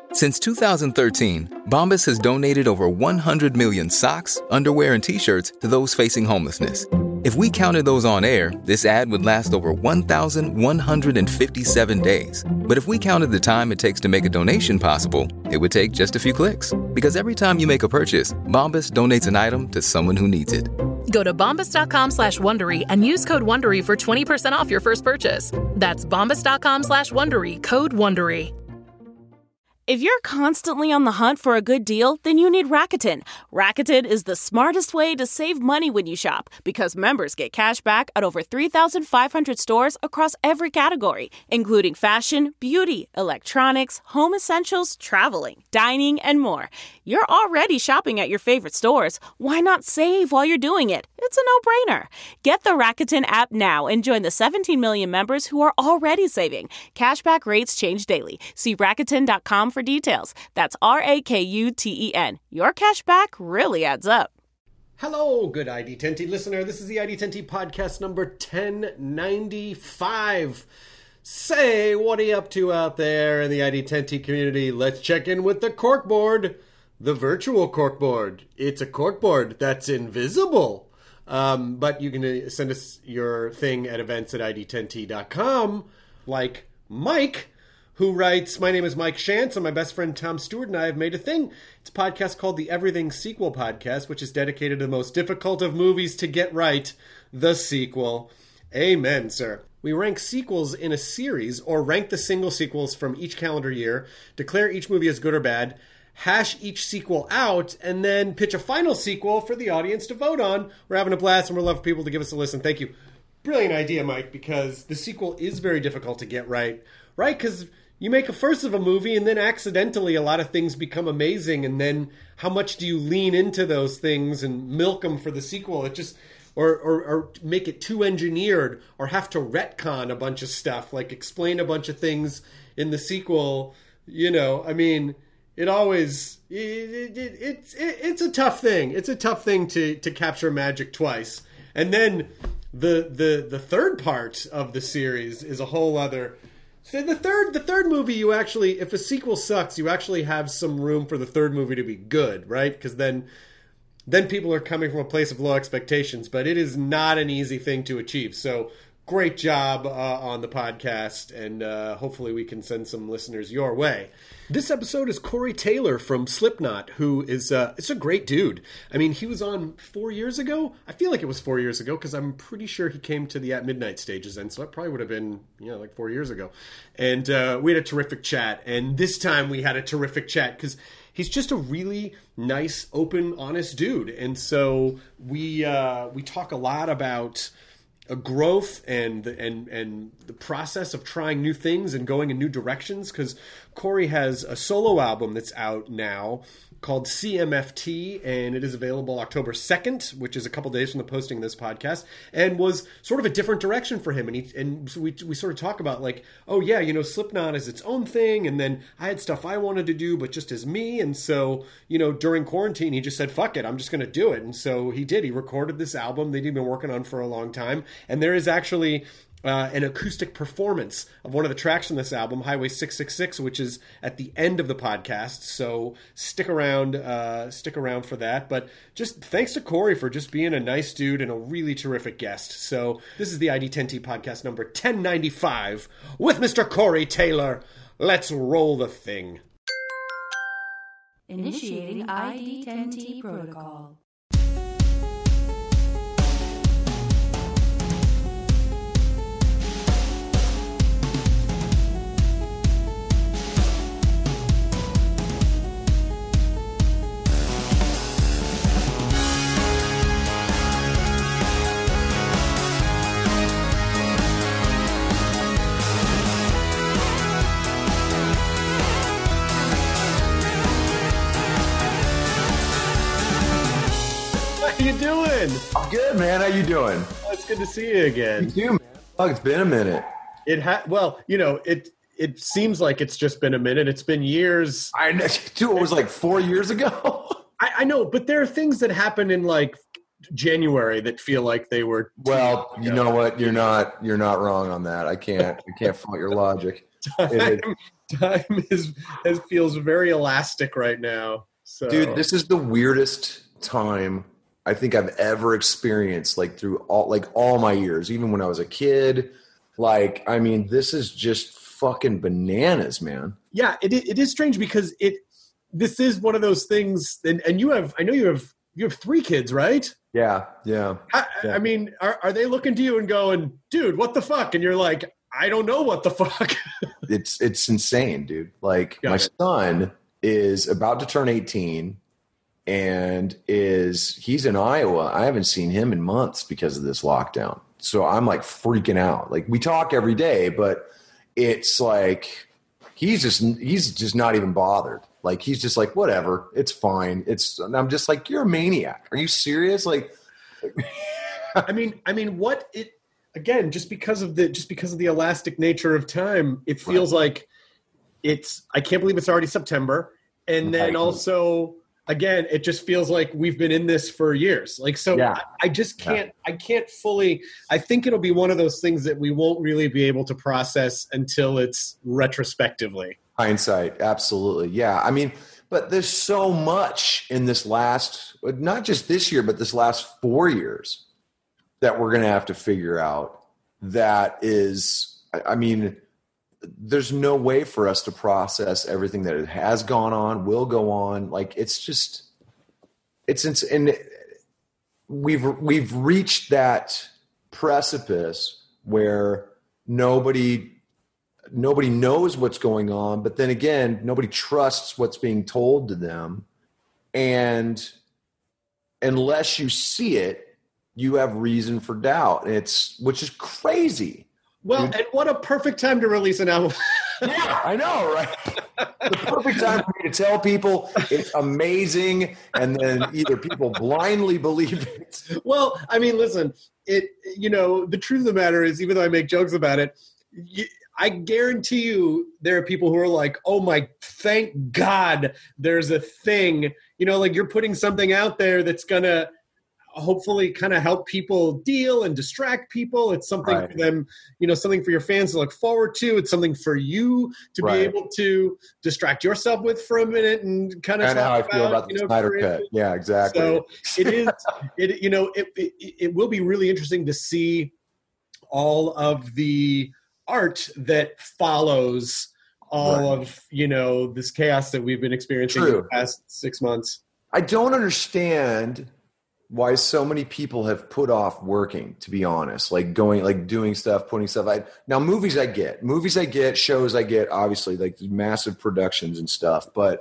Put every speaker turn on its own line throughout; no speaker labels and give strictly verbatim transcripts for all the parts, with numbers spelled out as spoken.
Since two thousand thirteen, Bombas has donated over one hundred million socks, underwear, and T-shirts to those facing homelessness. If we counted those on air, this ad would last over one thousand one hundred fifty-seven days. But if we counted the time it takes to make a donation possible, it would take just a few clicks. Because every time you make a purchase, Bombas donates an item to someone who needs it.
Go to bombas.com slash Wondery and use code Wondery for twenty percent off your first purchase. That's bombas.com slash Wondery, code Wondery.
If you're constantly on the hunt for a good deal, then you need Rakuten. Rakuten is the smartest way to save money when you shop because members get cash back at over three thousand five hundred stores across every category, including fashion, beauty, electronics, home essentials, traveling, dining, and more. You're already shopping at your favorite stores. Why not save while you're doing it? It's a no-brainer. Get the Rakuten app now and join the seventeen million members who are already saving. Cashback rates change daily. See Rakuten dot com for details. That's R A K U T E N. Your cashback really adds up.
Hello, good I D ten T listener. This is the I D ten T podcast number ten ninety-five. Say, what are you up to out there in the I D ten T community? Let's check in with the corkboard. The virtual corkboard. It's a corkboard that's invisible. Um, but you can send us your thing at events at I D ten T dot com, like Mike, who writes, my name is Mike Shantz, and my best friend Tom Stewart and I have made a thing. It's a podcast called the Everything Sequel Podcast, which is dedicated to the most difficult of movies to get right, the sequel. Amen, sir. We rank sequels in a series, or rank the single sequels from each calendar year, declare each movie as good or bad, hash each sequel out, and then pitch a final sequel for the audience to vote on. We're having a blast, and we're love for people to give us a listen. Thank you. Brilliant idea, Mike, because the sequel is very difficult to get right. Right? Because you make a first of a movie, and then accidentally a lot of things become amazing, and then how much do you lean into those things and milk them for the sequel? It just... Or, or, or make it too engineered, or have to retcon a bunch of stuff, like explain a bunch of things in the sequel. You know, I mean... It always, it, it, it's it, it's a tough thing. It's a tough thing to, to capture magic twice. And then the the the third part of the series is a whole other. So the third the third movie, you actually, if a sequel sucks, you actually have some room for the third movie to be good, right? Because then then people are coming from a place of low expectations. But it is not an easy thing to achieve. So great job uh, on the podcast, and uh, hopefully we can send some listeners your way. This episode is Corey Taylor from Slipknot, who is uh, it's a great dude. I mean, he was on four years ago. I feel like it was four years ago because I'm pretty sure he came to the At Midnight stages then, so that probably would have been, you know, like four years ago. And uh, we had a terrific chat, and this time we had a terrific chat because he's just a really nice, open, honest dude. And so we uh, we talk a lot about a growth and and and the process of trying new things and going in new directions, because Corey has a solo album that's out now called C M F T, and it is available October second, which is a couple days from the posting of this podcast, and was sort of a different direction for him. And he, and so we we sort of talk about like, oh yeah, you know, Slipknot is its own thing, and then I had stuff I wanted to do, but just as me. And so, you know, during quarantine, he just said, fuck it, I'm just going to do it. And so he did. He recorded this album that he'd been working on for a long time, and there is actually Uh, an acoustic performance of one of the tracks from this album, Highway six six six, which is at the end of the podcast. So stick around, uh, stick around for that. But just thanks to Corey for just being a nice dude and a really terrific guest. So this is the I D ten T podcast number ten ninety-five with Mister Corey Taylor. Let's roll the thing.
Initiating I D ten T protocol.
How you doing?
I'm good, man. How you doing?
Oh, it's good to see you again.
You too, man. Fuck, it's been a minute.
It ha- well, you know, it it seems like it's just been a minute. It's been years.
I know, dude, it was like four years ago.
I, I know, but there are things that happen in like January that feel like they were.
Well, you know what? You're not you're not wrong on that. I can't I can't fault your logic.
time, time is, is feels very elastic right now. So.
Dude, this is the weirdest time I think I've ever experienced, like through all like all my years, even when I was a kid. Like, I mean, this is just fucking bananas, man.
Yeah, it it is strange because it this is one of those things, and, and you have I know you have you have three kids, right?
Yeah, yeah.
I,
yeah.
I mean, are are they looking to you and going, dude, what the fuck? And you're like, I don't know what the fuck.
it's it's insane, dude. Like,
Got
my
it.
son is about to turn eighteen and is he's in Iowa. I haven't seen him in months because of this lockdown. So I'm like freaking out. Like, we talk every day, but it's like he's just he's just not even bothered. Like, he's just like, whatever, it's fine. It's and I'm just like, you're a maniac. Are you serious? Like,
I mean, I mean, what it again? Just because of the just because of the elastic nature of time, it feels right. like it's. I can't believe it's already September, and then
right.
also. Again, it just feels like we've been in this for years. Like, so
yeah.
I, I just can't, yeah. I can't fully, I think it'll be one of those things that we won't really be able to process until it's retrospectively.
Hindsight. Absolutely. Yeah. I mean, but there's so much in this last, not just this year, but this last four years that we're going to have to figure out that is, I mean, there's no way for us to process everything that it has gone on, will go on. Like, it's just, it's, it's and we've, we've reached that precipice where nobody, nobody knows what's going on, but then again, nobody trusts what's being told to them. And unless you see it, you have reason for doubt. It's, which is crazy.
Well, and what a perfect time to release an album.
Yeah, I know, right? The perfect time for me to tell people it's amazing, and then either people blindly believe it.
Well, I mean, listen, it. You know, the truth of the matter is, even though I make jokes about it, you, I guarantee you there are people who are like, oh my, thank God there's a thing. You know, like, you're putting something out there that's going to hopefully kind of help people deal and distract people. It's something
right.
for them, you know, something for your fans to look forward to. It's something for you to right. be able to distract yourself with for a minute and kind of
kind of how I feel
about,
about the
you know,
Snyder Cut. Yeah, exactly.
So it is, it, you know, it, it, it will be really interesting to see all of the art that follows all right. of, you know, this chaos that we've been experiencing
True.
in the past six months.
I don't understand why so many people have put off working, to be honest, like going, like doing stuff, putting stuff. I, now movies I get, movies I get, shows I get, obviously, like massive productions and stuff. But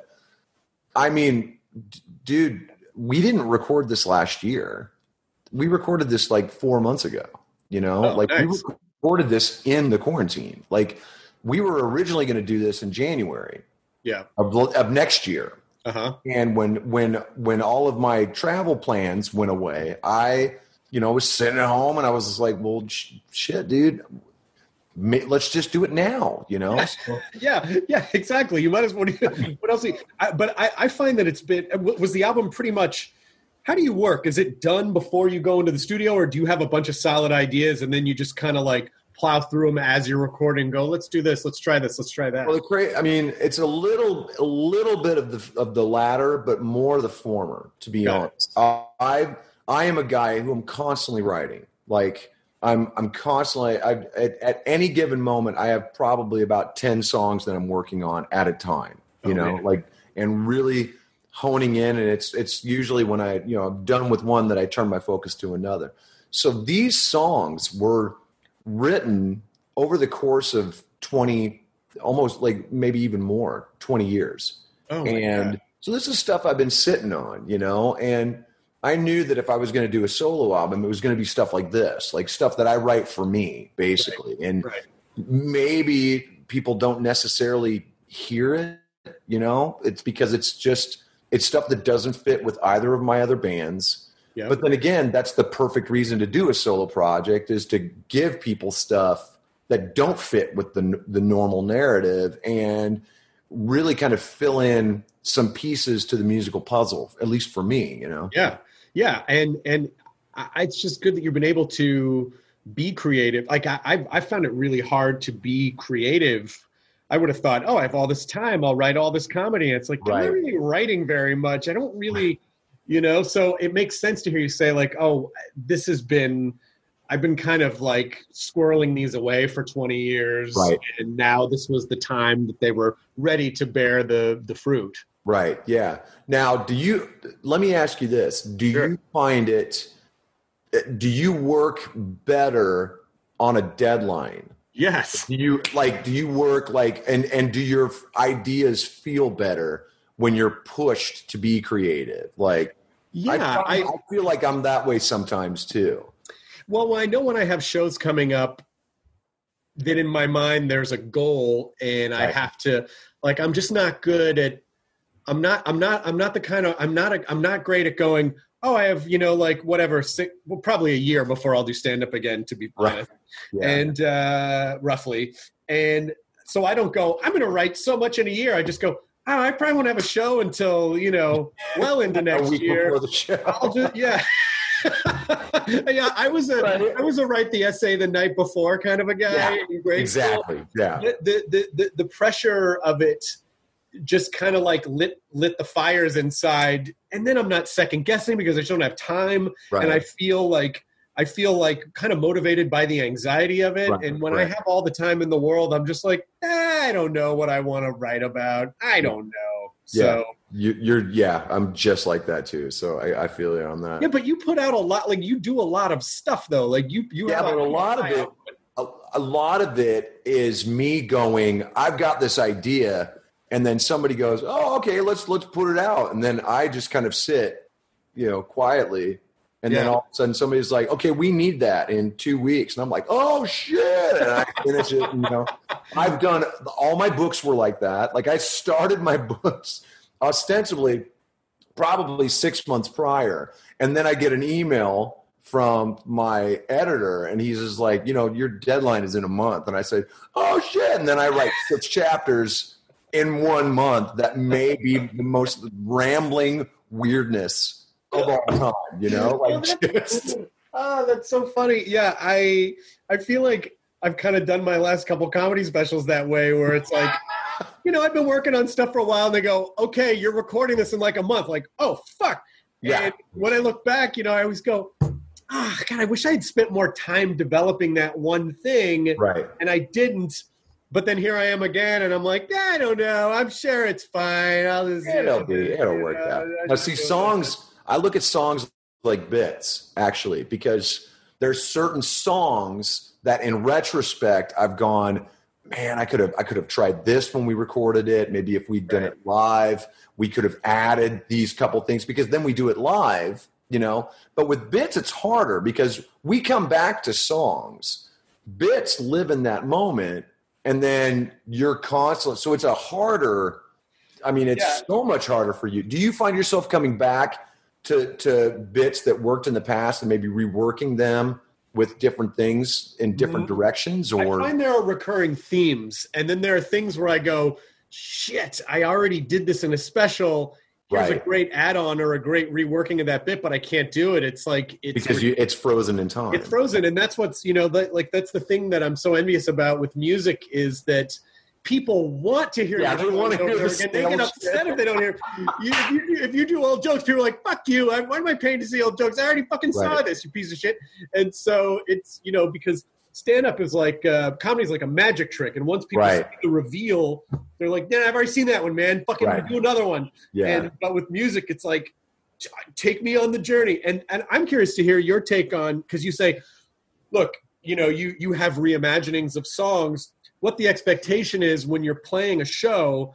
I mean, d- dude, we didn't record this last year. We recorded this like four months ago, you know,
oh,
like
nice.
we recorded this in the quarantine. Like, we were originally going to do this in January
yeah.
of, of next year.
Uh-huh.
And when when when all of my travel plans went away, I, you know, was sitting at home and I was just like, well, sh- shit, dude, ma- let's just do it now, you know? So,
yeah, yeah, exactly. You might as well. What else? I, but I, I find that it's been, was the album pretty much, how do you work? Is it done before you go into the studio, or do you have a bunch of solid ideas and then you just kind of like plow through them as you're recording and go, let's do this, let's try this, let's try that?
well, the cra- I mean, it's a little a little bit of the of the latter, but more the former, to be
Got
honest. Uh, I I am a guy who I'm constantly writing. Like, I'm I'm constantly I, at, at any given moment, I have probably about ten songs that I'm working on at a time. You
Oh,
know,
man.
like, and really honing in, and it's it's usually when I, you know, I'm done with one that I turn my focus to another. So these songs were written over the course of twenty, almost like maybe even more, twenty years.
Oh my
and
God.
so this is stuff I've been sitting on, you know, and I knew that if I was going to do a solo album, it was going to be stuff like this, like stuff that I write for me, basically. Right. And
Right.
maybe people don't necessarily hear it, you know, it's because it's just, it's stuff that doesn't fit with either of my other bands.
Yep.
But then again, that's the perfect reason to do a solo project, is to give people stuff that don't fit with the the normal narrative and really kind of fill in some pieces to the musical puzzle, at least for me, you know?
Yeah. Yeah. And, and I, it's just good that you've been able to be creative. Like I, I've, I found it really hard to be creative I would have thought, oh, I have all this time. I'll write all this comedy. And it's like,
Right.
I'm not really writing very much. I don't really, you know, so it makes sense to hear you say like, oh, this has been, I've been kind of like squirreling these away for twenty years.
Right.
And now this was the time that they were ready to bear the, the fruit.
Right. Yeah. Now, do you, let me ask you this. Do
Sure.
you find it, do you work better on a deadline?
Yes.
Do you like, do you work like, and, and do your ideas feel better when you're pushed to be creative? Like,
Yeah.
I,
I,
I feel like I'm that way sometimes too.
well, I know when I have shows coming up that in my mind there's a goal and I
Right.
have to, like, I'm just not good at, I'm not, I'm not, I'm not the kind of, I'm not, a, I'm not great at going, oh, I have, you know, like whatever, six, well, probably a year before I'll do stand up again, to be
Right.
honest.
Yeah.
And uh, roughly. And so I don't go, I'm going to write so much in a year. I just go, oh, I probably won't have a show until, you know, well into
a
next
week
year.
before the show.
I'll just, yeah. yeah, I was a
Right.
I was a write the essay the night before kind of a guy
Yeah,
in grade school.
Exactly. Yeah.
The, the, the, the, the pressure of it just kind of like lit lit the fires inside, and then I'm not second guessing because I just don't have time,
Right.
and I feel like I feel like kind of motivated by the anxiety of it.
Right,
And when
right.
I have all the time in the world, I'm just like, eh, I don't know what I want to write about. I don't know. So.
Yeah. You, you're, yeah, I'm just like that too. So I, I feel you on that.
Yeah, but you put out a lot. Like you do a lot of stuff, though. Like you, you.
Yeah,
have
but a lot of it, a, a lot of it is me going, I've got this idea, and then somebody goes, oh, okay, let's let's put it out, and then I just kind of sit, you know, quietly, and then
Yeah.
all of a sudden somebody's like, okay, we need that in two weeks, and I'm like, oh shit, and I finish it. You know, I've done all my books were like that. Like I started my books ostensibly probably six months prior, and then I get an email from my editor, and he's just like, you know, your deadline is in a month, and I say, oh shit, and then I write six chapters in one month that may be the most rambling weirdness of all time, you know, like just
Oh, that's so funny. Yeah, I I feel like I've kind of done my last couple comedy specials that way, where it's like, you know, I've been working on stuff for a while, and they go, okay, you're recording this in like a month. Like, oh fuck.
Yeah.
And when I look back, you know, I always go, ah, God, I wish I had spent more time developing that one thing.
right.
And I didn't. But then here I am again, and I'm like, yeah, I don't know. I'm sure it's fine. I'll just,
It'll be, it'll
you
work
know,
out.
I
Now,
just
see,
do it.
songs, I look at songs like bits, actually, because there's certain songs that in retrospect I've gone, man, I could have I could have tried this when we recorded it. Maybe if we'd done it live, we could have added these couple things, because then we do it live, you know. But with bits, it's harder because we come back to songs. Bits live in that moment, and then you're constant. So it's a harder, I mean, it's
Yeah.
so much harder for you. Do you find yourself coming back to, to bits that worked in the past and maybe reworking them with different things in different
Mm-hmm.
directions?
I
Or
find there are recurring themes, and then there are things where I go, shit, I already did this in a special. Here's a
Right.
great add-on or a great reworking of that bit, but I can't do it. It's like it's
because you, it's frozen in time.
it's frozen, and that's what's, you know, the, like that's the thing that I'm so envious about with music, is that people want to hear
Yeah,
you
they wanna
over and
hear
over
the
again. They get
stale
upset
shit.
if they don't hear you, if, you, if you do old jokes, people are like, fuck you, I, why am I paying to see old jokes? I already fucking saw
Right.
this, you piece of shit. And so it's, you know, because stand-up is like uh, comedy is like a magic trick, and once people
Right.
see the reveal, they're like, nah, I've already seen that one, man, fucking
Right.
do another one.
Yeah.
And but with music, it's like, t- take me on the journey. And and I'm curious to hear your take on, because you say, look, you know, you you have reimaginings of songs. What the expectation is when you're playing a show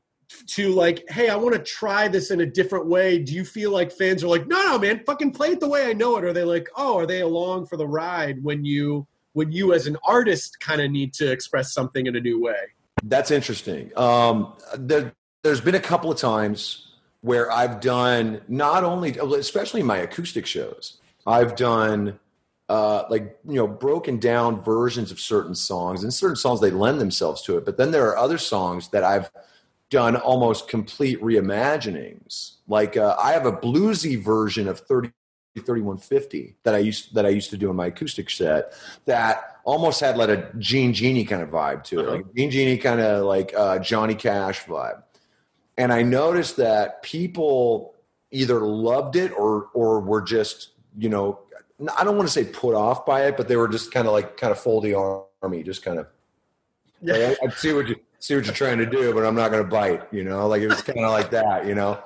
to like, hey, I want to try this in a different way. Do you feel like fans are like, no, no, man, fucking play it the way I know it? Or are they like, oh, are they along for the ride when you when you as an artist kind of need to express something in a new way?
That's interesting. Um, there, there's been a couple of times where I've done not only, especially my acoustic shows, I've done uh, like, you know, broken down versions of certain songs, and certain songs, they lend themselves to it. But then there are other songs that I've done almost complete reimaginings. Like uh, I have a bluesy version of thirty thirty-one fifty that I used that I used to do in my acoustic set that almost had like a Gene Genie kind of vibe to it, uh-huh. like Gene Genie kind of like uh, Johnny Cash vibe. And I noticed that people either loved it or or were just, you know, I don't want to say put off by it, but they were just kind of like kind of fold the army, just kind of. Yeah. Like, I, I see what you see what you're trying to do, but I'm not going to bite. You know, like it was kind of like that. You know.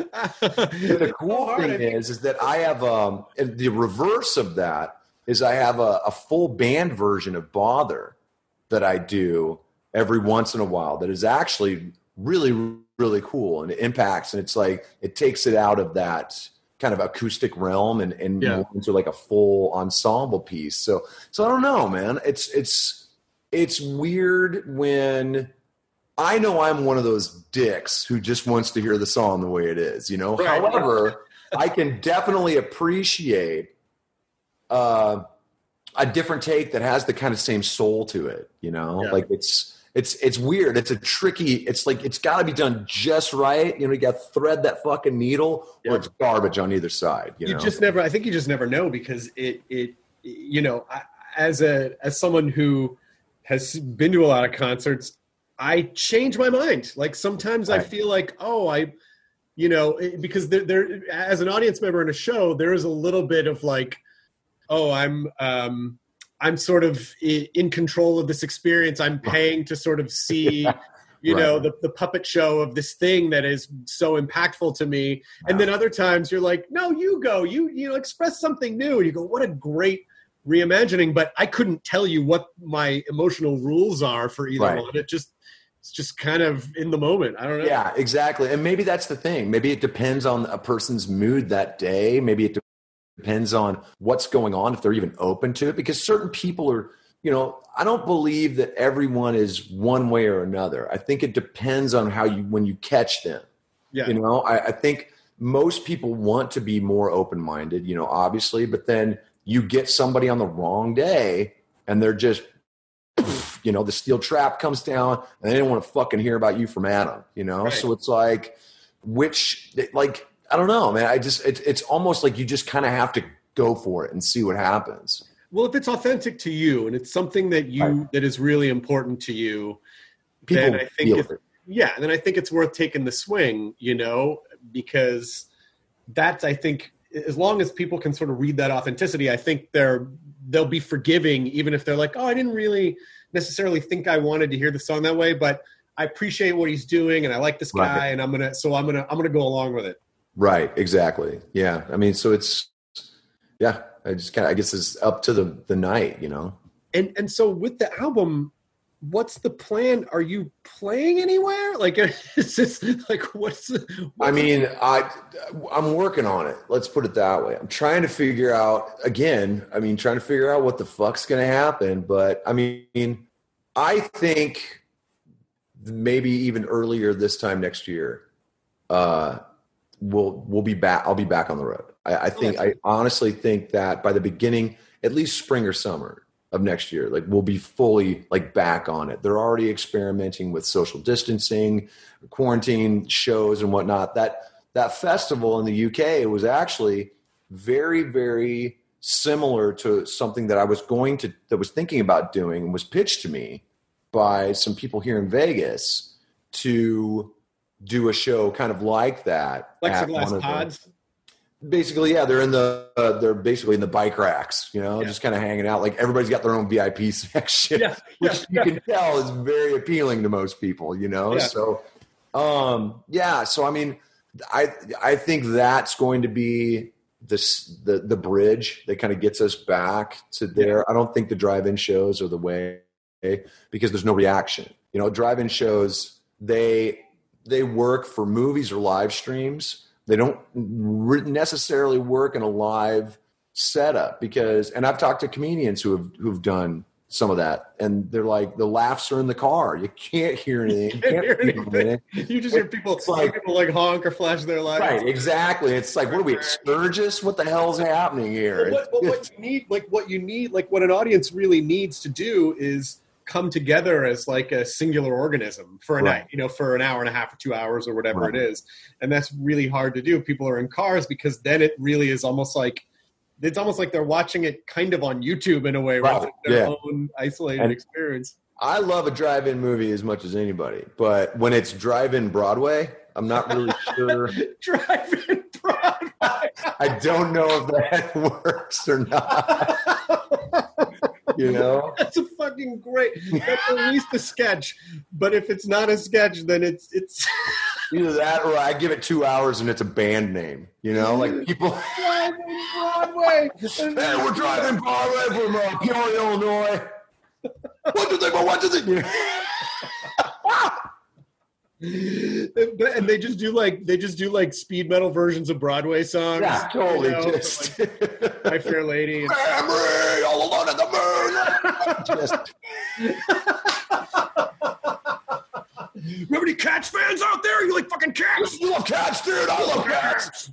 The cool thing is, is that I have um the reverse of that is I have a, a full band version of Bother that I do every once in a while. That is actually really really cool, and it impacts, and it's like it takes it out of that kind of acoustic realm and, and yeah. into like a full ensemble piece. So so I don't know, man. It's it's it's weird when I know I'm one of those dicks who just wants to hear the song the way it is, you know. Right. However, I can definitely appreciate uh, a different take that has the kind of same soul to it, you know. Yeah. Like it's it's it's weird. It's a tricky. It's like it's got to be done just right. You know, you got to thread that fucking needle, yeah. or it's garbage on either side. You,
you
know?
just never. I think you just never know because it it you know I, as a as someone who has been to a lot of concerts, I change my mind. Like sometimes right. I feel like, oh, I, you know, because there, there, as an audience member in a show, there is a little bit of like, oh, I'm, um, I'm sort of in control of this experience. I'm paying to sort of see, you right. know, the, the puppet show of this thing that is so impactful to me. Wow. And then other times you're like, no, you go, you, you know, express something new. And you go, what a great reimagining. But I couldn't tell you what my emotional rules are for either right. one. It just, it's just kind of in the moment. I don't know.
Yeah, exactly. And maybe that's the thing. Maybe it depends on a person's mood that day. Maybe it depends on what's going on, if they're even open to it, because certain people are, you know, I don't believe that everyone is one way or another. I think it depends on how you, when you catch them, yeah. you know, I, I think most people want to be more open-minded, you know, obviously, but then you get somebody on the wrong day and they're just, you know, the steel trap comes down and they didn't want to fucking hear about you from Adam, you know? Right. So it's like, which, like, I don't know, man. I just, it, it's almost like you just kind of have to go for it and see what happens.
Well, if it's authentic to you and it's something that you, right. that is really important to you,
people
then I think,
feel
it,
it.
yeah, then I think it's worth taking the swing, you know, because that's, I think, as long as people can sort of read that authenticity, I think they're, they'll be forgiving, even if they're like, oh, I didn't really necessarily think I wanted to hear the song that way, but I appreciate what he's doing and I like this guy right. and I'm going to, so I'm going to, I'm going to go along with it.
Right. Exactly. Yeah. I mean, so it's, yeah, I just kind of, I guess it's up to the, the night, you know?
And, and so with the album, what's the plan? Are you playing anywhere? Like, is this like, what's, the, what's
I mean, I, I'm working on it. Let's put it that way. I'm trying to figure out again, I mean, trying to figure out what the fuck's going to happen. But I mean, I think maybe even earlier this time next year, uh, we'll, we'll be back. I'll be back on the road. I, I think, oh, I honestly think that by the beginning, at least spring or summer of next year, like we'll be fully like back on it. They're already experimenting with social distancing, quarantine shows and whatnot. That that festival in the U K was actually very, very similar to something that I was going to, that was thinking about doing and was pitched to me by some people here in Vegas to do a show kind of like that.
Plexiglass pods?
Basically, yeah, they're in the uh, they're basically in the bike racks, you know, yeah. just kind of hanging out. Like everybody's got their own V I P section, yeah, which yeah, you yeah. can tell is very appealing to most people, you know. Yeah. So, um, yeah. So I mean, I I think that's going to be this the the bridge that kind of gets us back to there. Yeah. I don't think the drive-in shows are the way because there's no reaction. You know, drive-in shows they they work for movies or live streams. They don't necessarily work in a live setup because, and I've talked to comedians who have who've done some of that, and they're like, the laughs are in the car. You can't hear anything. You, can't hear anything. anything.
You just hear people like, people like honk or flash their lights.
Right, exactly. It's like, what are we, at Sturgis? What the hell's happening here?
Well, what, well, what you need, like what you need, like what an audience really needs to do is come together as like a singular organism for a right. night, you know, for an hour and a half or two hours or whatever right. it is. And that's really hard to do. People are in cars because then it really is almost like it's almost like they're watching it kind of on YouTube in a way,
Right,
rather than their
yeah.
own isolated
And-
experience.
I love a drive-in movie as much as anybody, but when it's drive-in Broadway, I'm not really sure.
Driving Broadway.
I don't know if that works or not. You know?
That's a fucking great. That's at least a sketch. But if it's not a sketch, then it's it's
Either that or I give it two hours and it's a band name. You know, like people.
Driving Broadway.
Hey, we're driving Broadway from uh, Peoria, Illinois. What do they? What do they?
And they just do like they just do like speed metal versions of Broadway songs.
Yeah, totally.
You know,
Just
like My Fair Lady. And,
Memory, all alone at the moon. Just.
remember any Cats fans out there? You like fucking cats?
You love cats, dude. I love cats.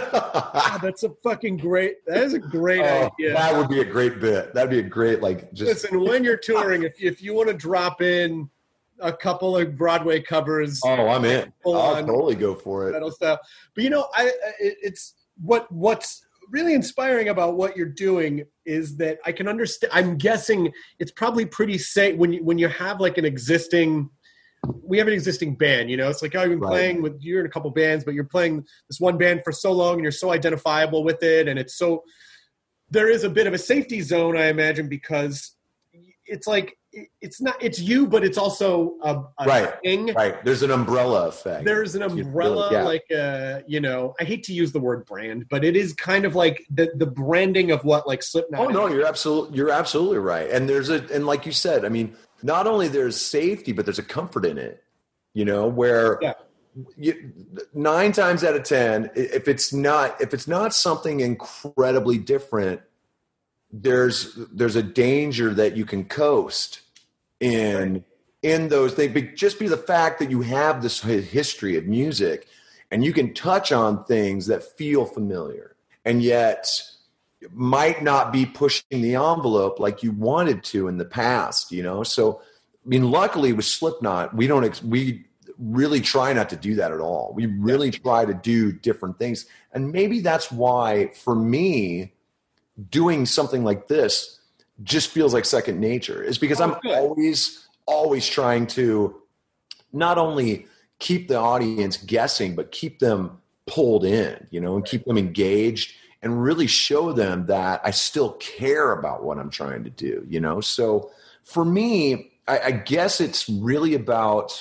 God, that's a fucking great. That is a great
Oh,
idea.
that would be a great bit. That'd be a great, like, just.
Listen, when you're touring, if if you want to drop in a couple of Broadway covers,
Oh, I'm in.
Full
I'll
on.
totally go for it.
metal stuff. But you know, I it, it's what what's really inspiring about what you're doing is that I can understand. I'm guessing it's probably pretty safe when you when you have like an existing. We have an existing band, you know. It's like, oh, you've been
Right.
playing with you're in a couple bands, but you're playing this one band for so long, and you're so identifiable with it, and it's so. There is a bit of a safety zone, I imagine, because it's like it's not it's you, but it's also a, a
Right.
thing.
Right. There's an umbrella effect.
There's an
You
umbrella,
really- yeah.
like uh, you know. I hate to use the word brand, but it is kind of like the the branding of what like Slipknot.
Oh
is.
no, you're absolutely you're absolutely right. And there's a and like you said, I mean, not only there's safety, but there's a comfort in it. You know, where
Yeah.
you, nine times out of ten, if it's not if it's not something incredibly different, there's there's a danger that you can coast in
Right.
in those things. But just be the fact that you have this hi- history of music, and you can touch on things that feel familiar, and yet might not be pushing the envelope like you wanted to in the past, you know? So, I mean, luckily with Slipknot, we don't, ex- we really try not to do that at all. We really try to do different things. And maybe that's why, for me, doing something like this just feels like second nature, is because
Oh,
I'm
good.
always, always trying to not only keep the audience guessing, but keep them pulled in, you know, and keep them engaged and really show them that I still care about what I'm trying to do, you know? So for me, I, I guess it's really about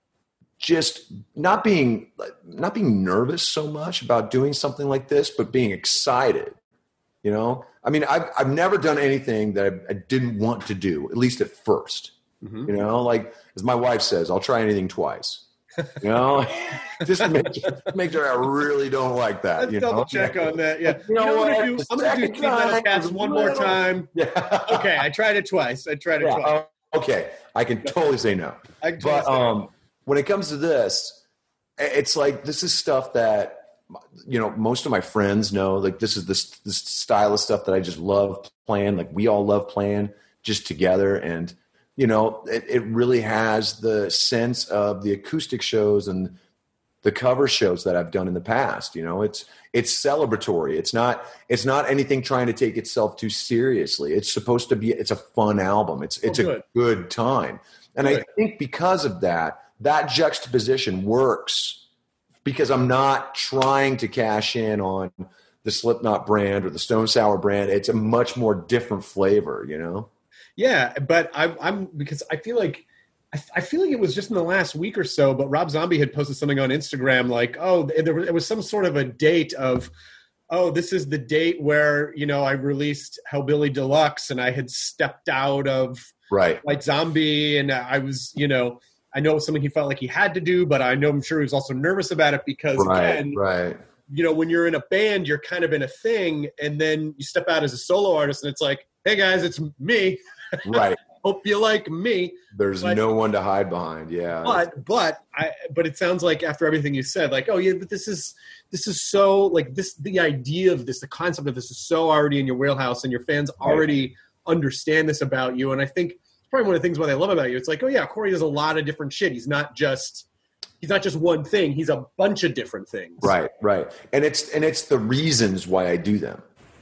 just not being, not being nervous so much about doing something like this, but being excited, you know? I mean, I've, I've never done anything that I, I didn't want to do, at least at first,
Mhm.
you know, like as my wife says, I'll try anything twice. You know, just to make, make sure I really don't like that.
Let's
you
double
know?
check on that. Yeah,
You know
I'm
what?
gonna do,
The
I'm gonna do
second
Speed Metal
time
Cats
was
one more
little-
time.
Yeah.
Okay, I tried it twice. I tried it
Yeah.
twice.
uh, okay. I can totally say no.
I can totally
But
say no.
um, when it comes to this, it's like this is stuff that, you know, most of my friends know. Like this is this this style of stuff that I just love playing. Like we all love playing just together, and you know, it, it really has the sense of the acoustic shows and the cover shows that I've done in the past. You know, it's it's celebratory. It's not it's not anything trying to take itself too seriously. It's supposed to be. It's a fun album. It's it's
Oh,
a
good.
good time, and
Good.
I think because of that, that juxtaposition works because I'm not trying to cash in on the Slipknot brand or the Stone Sour brand. It's a much more different flavor. You know.
Yeah, but I, I'm because I feel like I, I feel like it was just in the last week or so. But Rob Zombie had posted something on Instagram like, oh, there was, it was some sort of a date of, oh, this is the date where you know I released Hellbilly Deluxe, and I had stepped out of
Right.
White Zombie, and I was, you know, I know it was something he felt like he had to do, but I know I'm sure he was also nervous about it because
Right.
again,
Right.
you know, when you're in a band, you're kind of in a thing, and then you step out as a solo artist, and it's like, hey guys, it's me.
Right.
Hope you like me.
There's
But-
no one to hide behind. Yeah.
But but I but it sounds like after everything you said, like, oh yeah, but this is this is so like this the idea of this, the concept of this is so already in your wheelhouse, and your fans already understand this about you. And I think it's probably one of the things what I love about you. It's like, oh yeah, Corey does a lot of different shit. He's not just he's not just one thing. He's a bunch of different things.
Right, right. And it's and it's the reasons why I do them.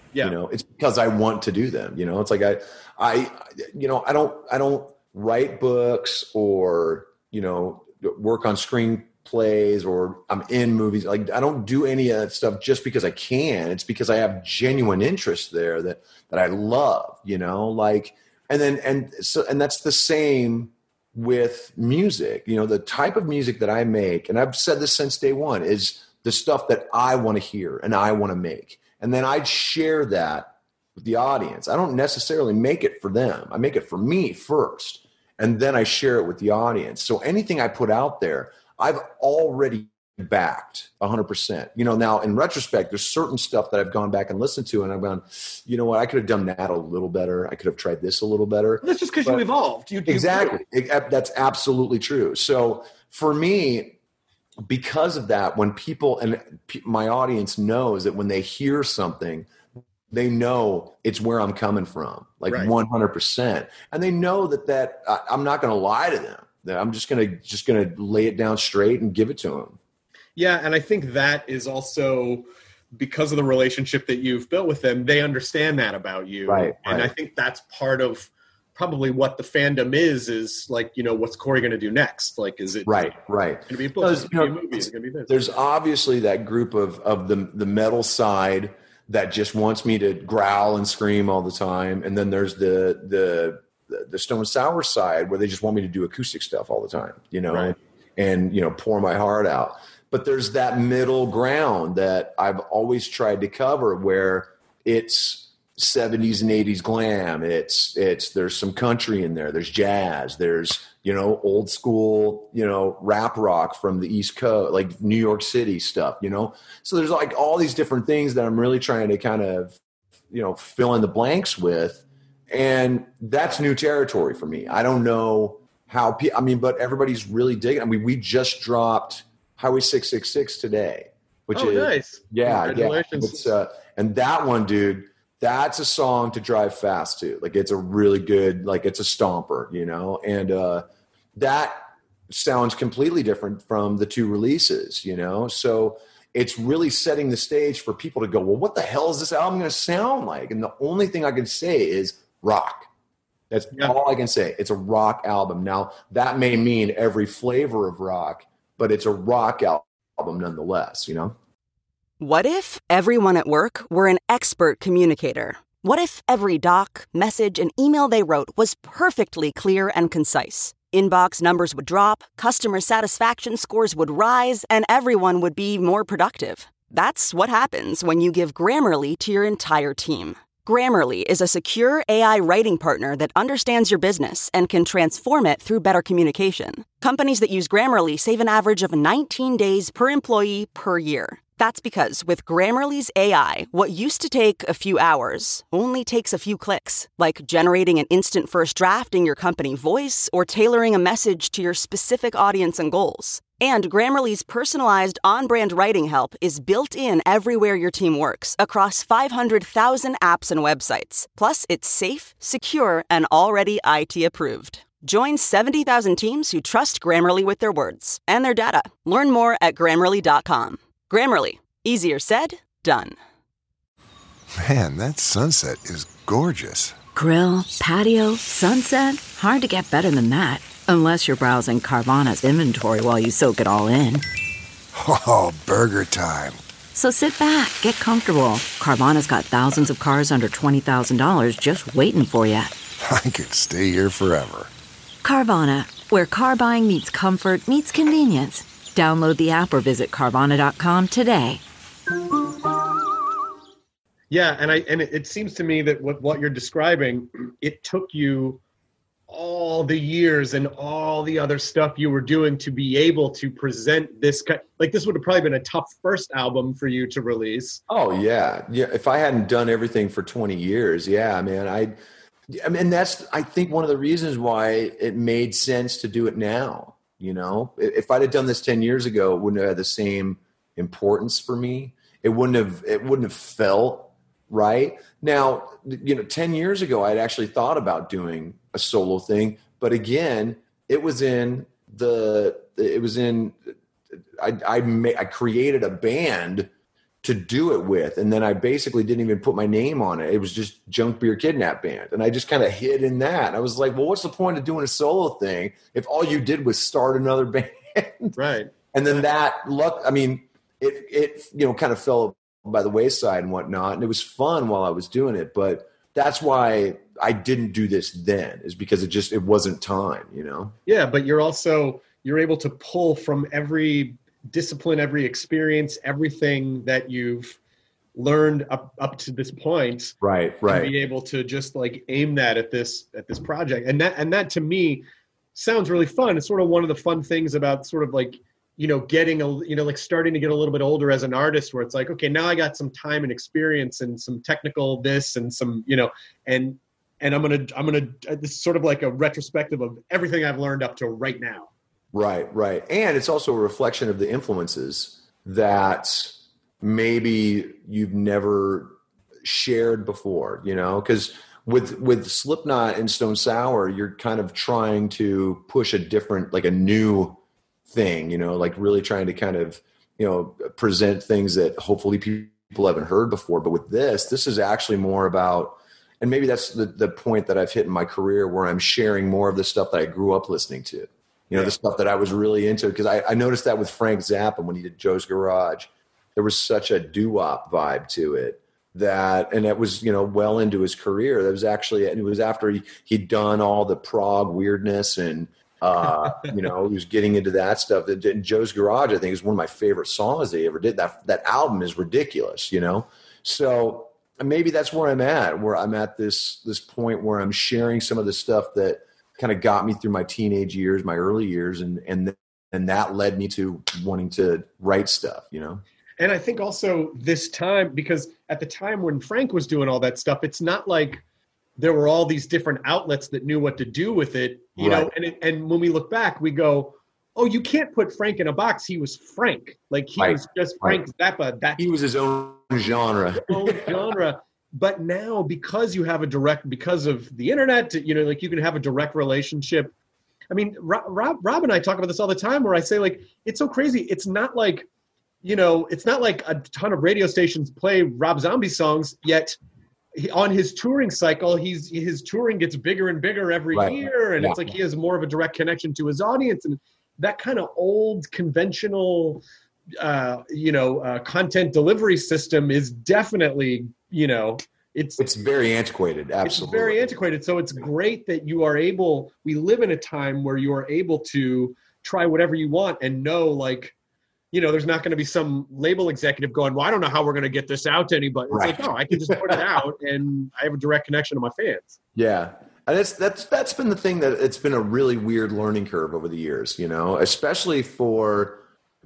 Yeah.
You know, it's because I want to do them. You know, it's like I, I, you know, I don't, I don't write books or, you know, work on screenplays or I'm in movies. Like I don't do any of that stuff just because I can. It's because I have genuine interest there that, that I love, you know, like, and then, and so, and that's the same with music. You know, the type of music that I make, and I've said this since day one, is the stuff that I want to hear and I want to make. And then I'd share that with the audience. I don't necessarily make it for them. I make it for me first, and then I share it with the audience. So anything I put out there, I've already backed one hundred percent. You know, now in retrospect, there's certain stuff that I've gone back and listened to, and I've gone, you know what, I could have done that a little better. I could have tried this a little better.
That's just because you evolved. You,
exactly. It, that's absolutely true. So for me, because of that, when people and my audience knows that when they hear something, they know it's where I'm coming from, like right. one hundred percent. And they know that, that I, I'm not going to lie to them. That I'm just going to, just going to lay it down straight and give it to them.
Yeah. And I think that is also because of the relationship that you've built with them, they understand that about you.
Right.
And
right.
I think that's part of probably what the fandom is, is like, you know, what's Corey going to do next? Like, is it
right, right.
going to be a book? Is it going to be a movie? Is it going to be this?
There's obviously that group of, of the, the metal side that just wants me to growl and scream all the time. And then there's the, the, the Stone Sour side where they just want me to do acoustic stuff all the time, you know,
right.
and, you know, pour my heart out. But there's that middle ground that I've always tried to cover where it's seventies and eighties glam. It's, it's, there's some country in there. There's jazz. There's, you know, old school, you know, rap rock from the East Coast, like New York City stuff, you know? So there's like all these different things that I'm really trying to kind of, you know, fill in the blanks with. And that's new territory for me. I don't know how, pe- I mean, but everybody's really digging. I mean, we just dropped Highway six six six today, which
oh,
is,
nice.
yeah, yeah. It's, uh, and that one, dude, that's a song to drive fast to. Like it's a really good, like it's a stomper, you know? And uh, that sounds completely different from the two releases, you know? So it's really setting the stage for people to go, well, what the hell is this album going to sound like? And the only thing I can say is rock. That's yeah. all I can say. It's a rock album. Now, that may mean every flavor of rock, but it's a rock album nonetheless, you know?
What if everyone at work were an expert communicator? What if every doc, message, and email they wrote was perfectly clear and concise? Inbox numbers would drop, customer satisfaction scores would rise, and everyone would be more productive. That's what happens when you give Grammarly to your entire team. Grammarly is a secure A I writing partner that understands your business and can transform it through better communication. Companies that use Grammarly save an average of nineteen days per employee per year. That's because with Grammarly's A I, what used to take a few hours only takes a few clicks, like generating an instant first draft in your company voice or tailoring a message to your specific audience and goals. And Grammarly's personalized on-brand writing help is built in everywhere your team works across five hundred thousand apps and websites. Plus, it's safe, secure, and already I T approved. Join seventy thousand teams who trust Grammarly with their words and their data. Learn more at Grammarly dot com. Grammarly. Easier said, done.
Man, that sunset is gorgeous.
Grill, patio, sunset. Hard to get better than that. Unless you're browsing Carvana's inventory while you soak it all in.
Oh, burger time.
So sit back, get comfortable. Carvana's got thousands of cars under twenty thousand dollars just waiting for you.
I could stay here forever.
Carvana, where car buying meets comfort meets convenience. Download the app or visit Carvana dot com today.
Yeah, and I and it, it seems to me that what, what you're describing, it took you all the years and all the other stuff you were doing to be able to present this kind. Like this would have probably been a tough first album for you to release.
Oh yeah, yeah. If I hadn't done everything for twenty years, yeah, man, I. I mean, that's I think one of the reasons why it made sense to do it now. You know, if I'd have done this ten years ago, it wouldn't have had the same importance for me. It wouldn't have, it wouldn't have felt right. Now, you know, ten years ago, I'd actually thought about doing a solo thing, but again, it was in the, it was in, I, I, made, I created a band to do it with. And then I basically didn't even put my name on it. It was just Junk Beer Kidnap Band. And I just kind of hid in that. I was like, well, what's the point of doing a solo thing if all you did was start another band?
Right.
And then that luck, I mean, it, it, you know, kind of fell by the wayside and whatnot. And it was fun while I was doing it. But that's why I didn't do this then, is because it just, it wasn't time, you know?
Yeah. But you're also, you're able to pull from every discipline, every experience, everything that you've learned up, up to this point.
Right. Right.
And be able to just like aim that at this, at this project. And that, and that to me sounds really fun. It's sort of one of the fun things about sort of like, you know, getting a, you know, like starting to get a little bit older as an artist, where it's like, okay, now I got some time and experience and some technical this and some, you know, and, and I'm going to, I'm going to, this is sort of like a retrospective of everything I've learned up to right now.
Right, right. And it's also a reflection of the influences that maybe you've never shared before, you know, because with, with Slipknot and Stone Sour, you're kind of trying to push a different, like a new thing, you know, like really trying to kind of, you know, present things that hopefully people haven't heard before. But with this, this is actually more about, and maybe that's the, the point that I've hit in my career where I'm sharing more of the stuff that I grew up listening to. You know, yeah. The stuff that I was really into, because I, I noticed that with Frank Zappa when he did Joe's Garage, there was such a doo-wop vibe to it that, and it was, you know, well into his career. That was actually, and it was after he, he'd done all the prog weirdness and, uh, you know, he was getting into that stuff. And Joe's Garage, I think, is one of my favorite songs they ever did. That, that album is ridiculous, you know? So maybe that's where I'm at, where I'm at this, this point where I'm sharing some of the stuff that kind of got me through my teenage years, my early years, and and and that led me to wanting to write stuff, you know?
And I think also this time, because at the time when Frank was doing all that stuff, it's not like there were all these different outlets that knew what to do with it, you right. know? And it, and when we look back, we go, oh, you can't put Frank in a box. He was Frank. Like he right. was just Frank right. Zappa. That's
he was his own genre.
His own genre. But now, because you have a direct, because of the internet, you know, like you can have a direct relationship. I mean, Rob, Rob and I talk about this all the time, where I say, like, it's so crazy. It's not like, you know, it's not like a ton of radio stations play Rob Zombie songs, yet he, on his touring cycle, he's his touring gets bigger and bigger every right. year, and yeah. it's like he has more of a direct connection to his audience, and that kind of old conventional, uh, you know, uh, content delivery system is definitely. You know, it's
it's very antiquated. Absolutely,
it's very antiquated. So it's great that you are able. We live in a time where you are able to try whatever you want and know, like, you know, there's not going to be some label executive going, "Well, I don't know how we're going to get this out to anybody." It's right. like, no, I can just put it out, and I have a direct connection to my fans.
Yeah, and that's that's that's been the thing that it's been a really weird learning curve over the years. You know, especially for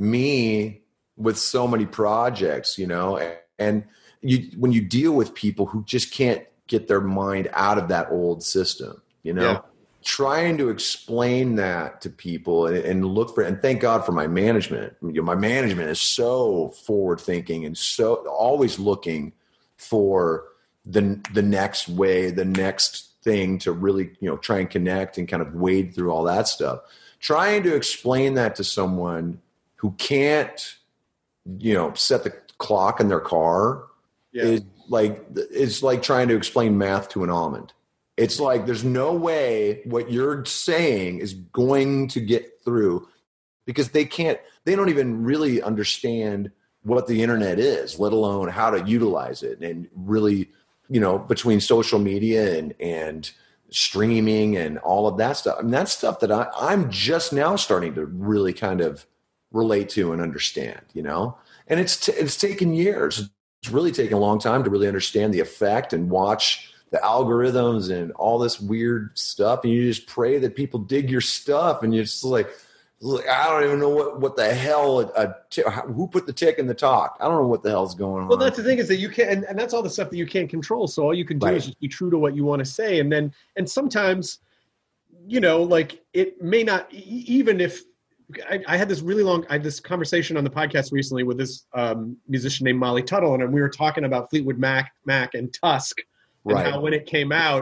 me with so many projects. You know, and. You, when you deal with people who just can't get their mind out of that old system, you know, yeah. trying to explain that to people and, and look for, and thank God for my management. You know, my management is so forward thinking and so always looking for the, the next way, the next thing to really, you know, try and connect and kind of wade through all that stuff. Trying to explain that to someone who can't, you know, set the clock in their car. Yeah. Is like it's like trying to explain math to an almond. It's like there's no way what you're saying is going to get through because they can't. They don't even really understand what the internet is, let alone how to utilize it. And really, you know, between social media and and streaming and all of that stuff. I mean, that's stuff that I, I'm just now starting to really kind of relate to and understand. You know, and it's t- it's taken years. It's really taken a long time to really understand the effect and watch the algorithms and all this weird stuff. And you just pray that people dig your stuff. And you're just like, I don't even know what, what the hell, a t- who put the tick in the talk? I don't know what the hell's going on.
Well, that's the thing is that you can't, and, and that's all the stuff that you can't control. So all you can do right. is just be true to what you want to say. And then, and sometimes, you know, like it may not, even if, I, I had this really long, I had this conversation on the podcast recently with this um, musician named Molly Tuttle, and we were talking about Fleetwood Mac, Mac and Tusk, and right. how when it came out,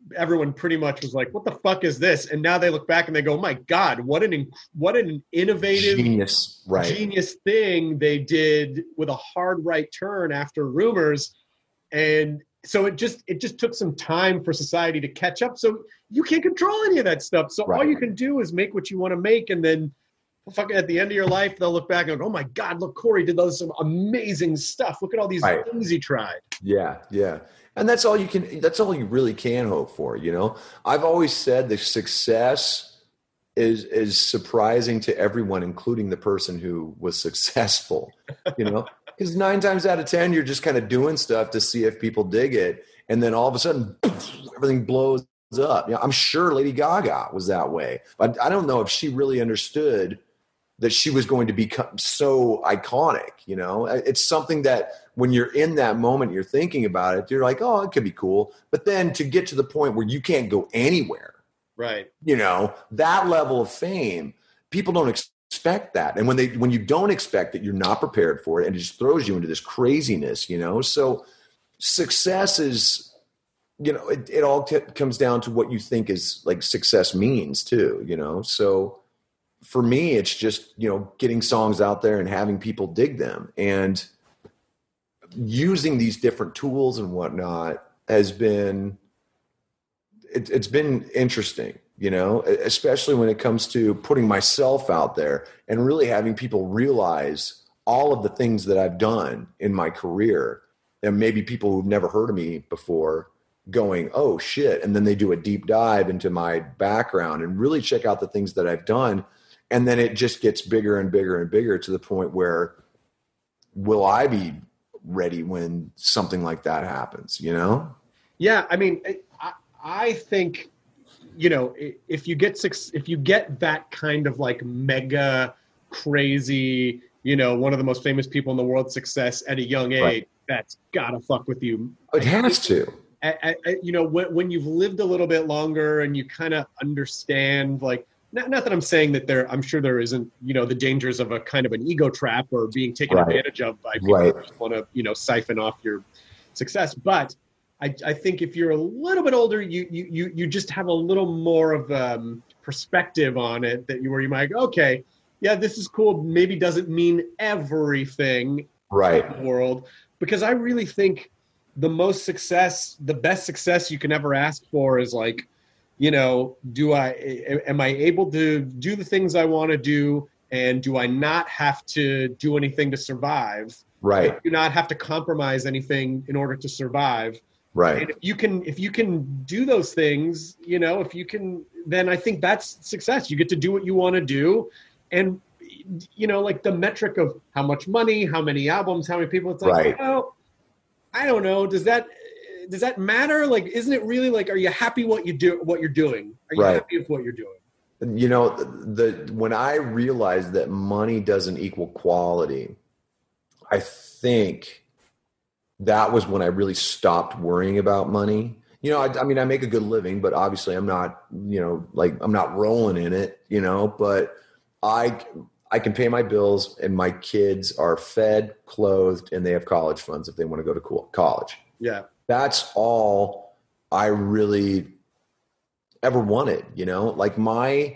everyone pretty much was like, what the fuck is this? And now they look back and they go, oh my God, what an, inc- what an innovative
genius, right.
genius thing they did with a hard right turn after Rumors. And so it just, it just took some time for society to catch up. So you can't control any of that stuff. So
right.
all you can do is make what you want to make. And then fucking at the end of your life, they'll look back and go, oh my God, look, Corey did those some amazing stuff. Look at all these
right.
things he tried.
Yeah. Yeah. And that's all you can, that's all you really can hope for. You know, I've always said the success is, is surprising to everyone, including the person who was successful, you know, because nine times out of ten, you're just kind of doing stuff to see if people dig it. And then all of a sudden, everything blows up. You know, I'm sure Lady Gaga was that way, but I don't know if she really understood that she was going to become so iconic. You know, it's something that when you're in that moment, you're thinking about it, you're like, oh, it could be cool. But then to get to the point where you can't go anywhere,
right?
You know, that level of fame, people don't expect that. And when they, when you don't expect it, you're not prepared for it. And it just throws you into this craziness, you know? So success is, you know, it, it all t- comes down to what you think is like success means too, you know? So for me, it's just, you know, getting songs out there and having people dig them, and using these different tools and whatnot has been, it, it's been interesting, you know, especially when it comes to putting myself out there and really having people realize all of the things that I've done in my career. And maybe people who've never heard of me before going, oh shit. And then they do a deep dive into my background and really check out the things that I've done. And then it just gets bigger and bigger and bigger to the point where, will I be ready when something like that happens, you know?
Yeah. I mean, I, I think, you know, if you get six, if you get that kind of like mega crazy, you know, one of the most famous people in the world success at a young age, right. that's gotta fuck with you.
It has to.
I, I, you know, when, when you've lived a little bit longer and you kind of understand, like, Not, not that I'm saying that there, I'm sure there isn't, you know, the dangers of a kind of an ego trap or being taken
right.
advantage of by people
right.
who just want to, you know, siphon off your success. But I, I think if you're a little bit older, you you you you just have a little more of um, perspective on it, that you where you might go, okay, yeah, this is cool. Maybe doesn't mean everything
right.
in the world, because I really think the most success, the best success you can ever ask for is like, you know, do I, am I able to do the things I want to do? And do I not have to do anything to survive?
Right.
Do not have to compromise anything in order to survive.
Right.
And if you can, if you can do those things, you know, if you can, then I think that's success. You get to do what you want to do. And, you know, like the metric of how much money, how many albums, how many people, it's like,
right.
well, I don't know. Does that, Does that matter? Like, isn't it really like, are you happy what you do, what you're doing? Are you
right.
happy with what you're doing?
You know, the, the when I realized that money doesn't equal quality, I think that was when I really stopped worrying about money. You know, I, I mean, I make a good living, but obviously I'm not, you know, like I'm not rolling in it, you know, but I, I can pay my bills and my kids are fed, clothed, and they have college funds if they want to go to cool, college.
Yeah.
That's all I really ever wanted, you know, like my,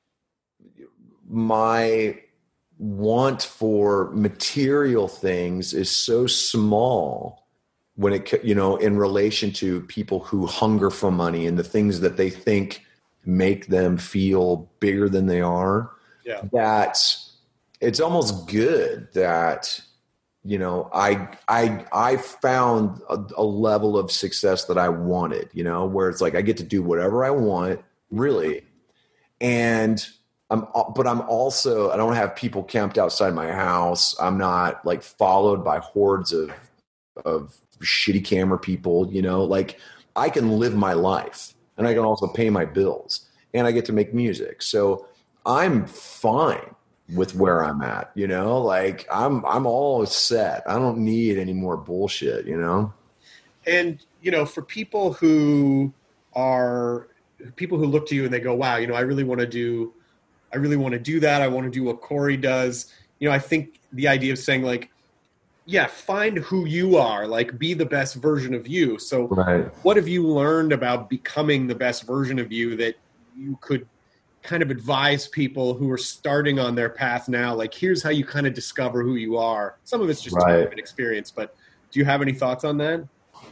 my want for material things is so small when it, you know, in relation to people who hunger for money and the things that they think make them feel bigger than they are.
Yeah.
That it's almost good that, you know, I, I, I found a, a level of success that I wanted, you know, where it's like, I get to do whatever I want, really. And I'm, but I'm also, I don't have people camped outside my house. I'm not like followed by hordes of, of shitty camera people, you know, like I can live my life and I can also pay my bills and I get to make music. So I'm fine with where I'm at, you know, like I'm, I'm all set. I don't need any more bullshit, you know?
And, you know, for people who are people who look to you and they go, wow, you know, I really want to do, I really want to do that. I want to do what Corey does. You know, I think the idea of saying like, yeah, find who you are, like be the best version of you. So
Right.
what have you learned about becoming the best version of you that you could kind of advise people who are starting on their path now? Like, here's how you kind of discover who you are. Some of it's just
Right.
time and experience, but do you have any thoughts on that?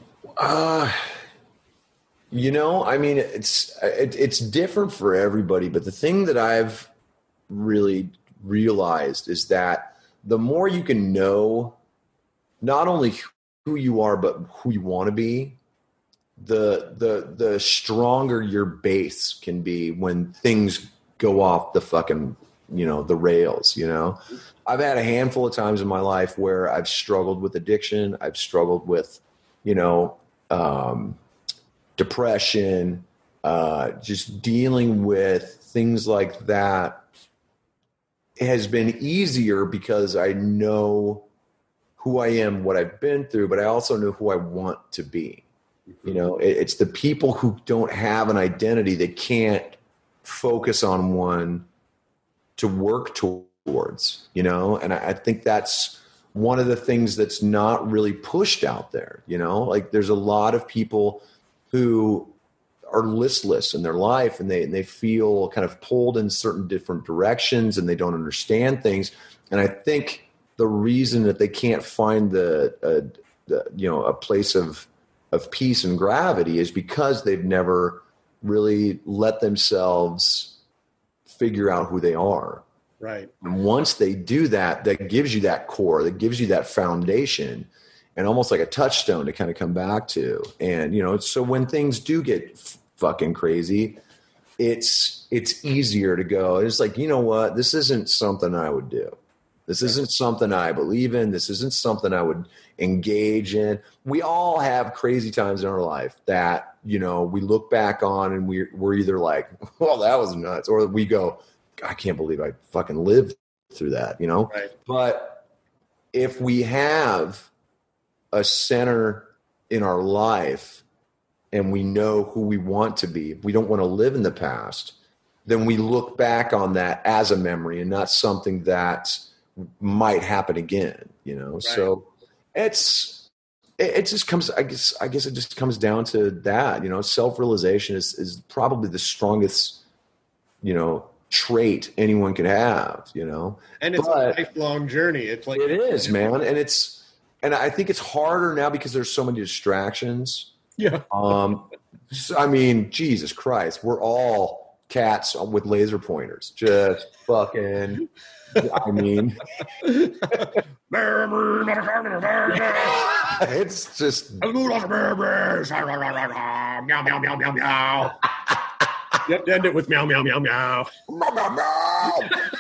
Uh, you know, I mean, it's it, it's different for everybody, but the thing that I've really realized is that the more you can know not only who you are, but who you want to be, the the the stronger your base can be when things go off the fucking, you know, the rails, you know. I've had a handful of times in my life where I've struggled with addiction. I've struggled with, you know, um, depression, uh, just dealing with things like that. It has been easier because I know who I am, what I've been through, but I also know who I want to be. You know, it, it's the people who don't have an identity that can't focus on one to work towards, you know, and I, I think that's one of the things that's not really pushed out there, you know, like there's a lot of people who are listless in their life and they, and they feel kind of pulled in certain different directions and they don't understand things. And I think the reason that they can't find the, uh, the you know, a place of, of peace and gravity is because they've never really let themselves figure out who they are.
Right.
And once they do that, that gives you that core, that gives you that foundation and almost like a touchstone to kind of come back to. And, you know, so when things do get f- fucking crazy, it's, it's easier to go. It's like, you know what, this isn't something I would do. This isn't something I believe in. This isn't something I would engage in. We all have crazy times in our life that, you know, we look back on and we're, we're either like, well, that was nuts. Or we go, I can't believe I fucking lived through that, you know?
Right.
But if we have a center in our life and we know who we want to be, we don't want to live in the past, then we look back on that as a memory and not something that might happen again, you know? Right. So it's, it, it just comes, I guess, I guess it just comes down to that, you know, self-realization is, is probably the strongest, you know, trait anyone could have, you know?
And it's but a lifelong journey. It's like,
it is, man. And it's, and I think it's harder now because there's so many distractions.
Yeah.
Um, so, I mean, Jesus Christ, we're all cats with laser pointers, just fucking, I mean, it's just
meow, meow, meow, meow, meow. You have to end it with meow, meow, meow, meow.
Meow, meow,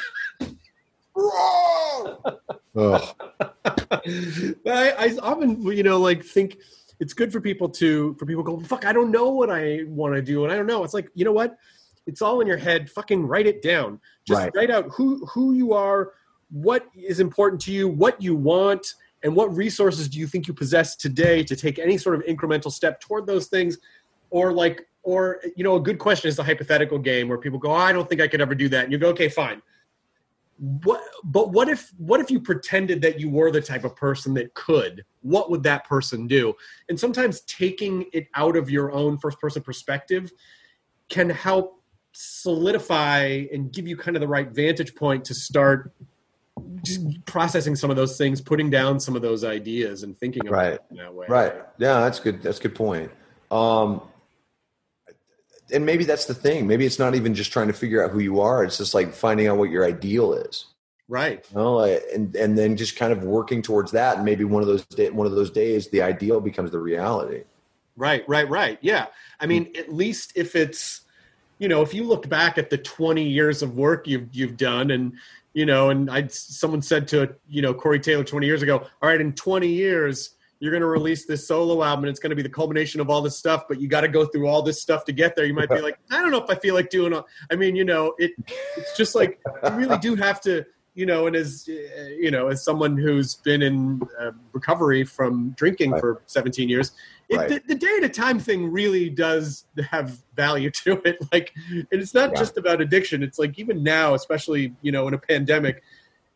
meow. Oh.
I, I often, you know, like think it's good for people to, for people to go, fuck, I don't know what I want to do. And I don't know. It's like, you know what? It's all in your head. Fucking write it down. Just
right.
write out who, who you are, what is important to you, what you want, and what resources do you think you possess today to take any sort of incremental step toward those things. Or like, or, you know, a good question is the hypothetical game where people go, oh, I don't think I could ever do that. And you go, okay, fine. What, but what if, what if you pretended that you were the type of person that could? What would that person do? And sometimes taking it out of your own first person perspective can help solidify and give you kind of the right vantage point to start just processing some of those things, putting down some of those ideas and thinking about
right.
it in that way.
Right. Yeah, that's good. That's a good point. Um, and maybe that's the thing. Maybe it's not even just trying to figure out who you are. It's just like finding out what your ideal is.
Right.
You know, like, and, and then just kind of working towards that. And maybe one of those day, one of those days, the ideal becomes the reality.
Right, right, right. Yeah. I mean, at least if it's, you know, if you look back at the twenty years of work you've, you've done and, you know, and I, someone said to, you know, Corey Taylor twenty years ago, all right, in twenty years, you're going to release this solo album and it's going to be the culmination of all this stuff, but you got to go through all this stuff to get there. You might be like, I don't know if I feel like doing all, I mean, you know, it, it's just like, you really do have to, you know, and as, uh, you know, as someone who's been in uh, recovery from drinking right. for seventeen years, it, right. the, the day at a time thing really does have value to it. Like, and it's not yeah. just about addiction. It's like, even now, especially, you know, in a pandemic,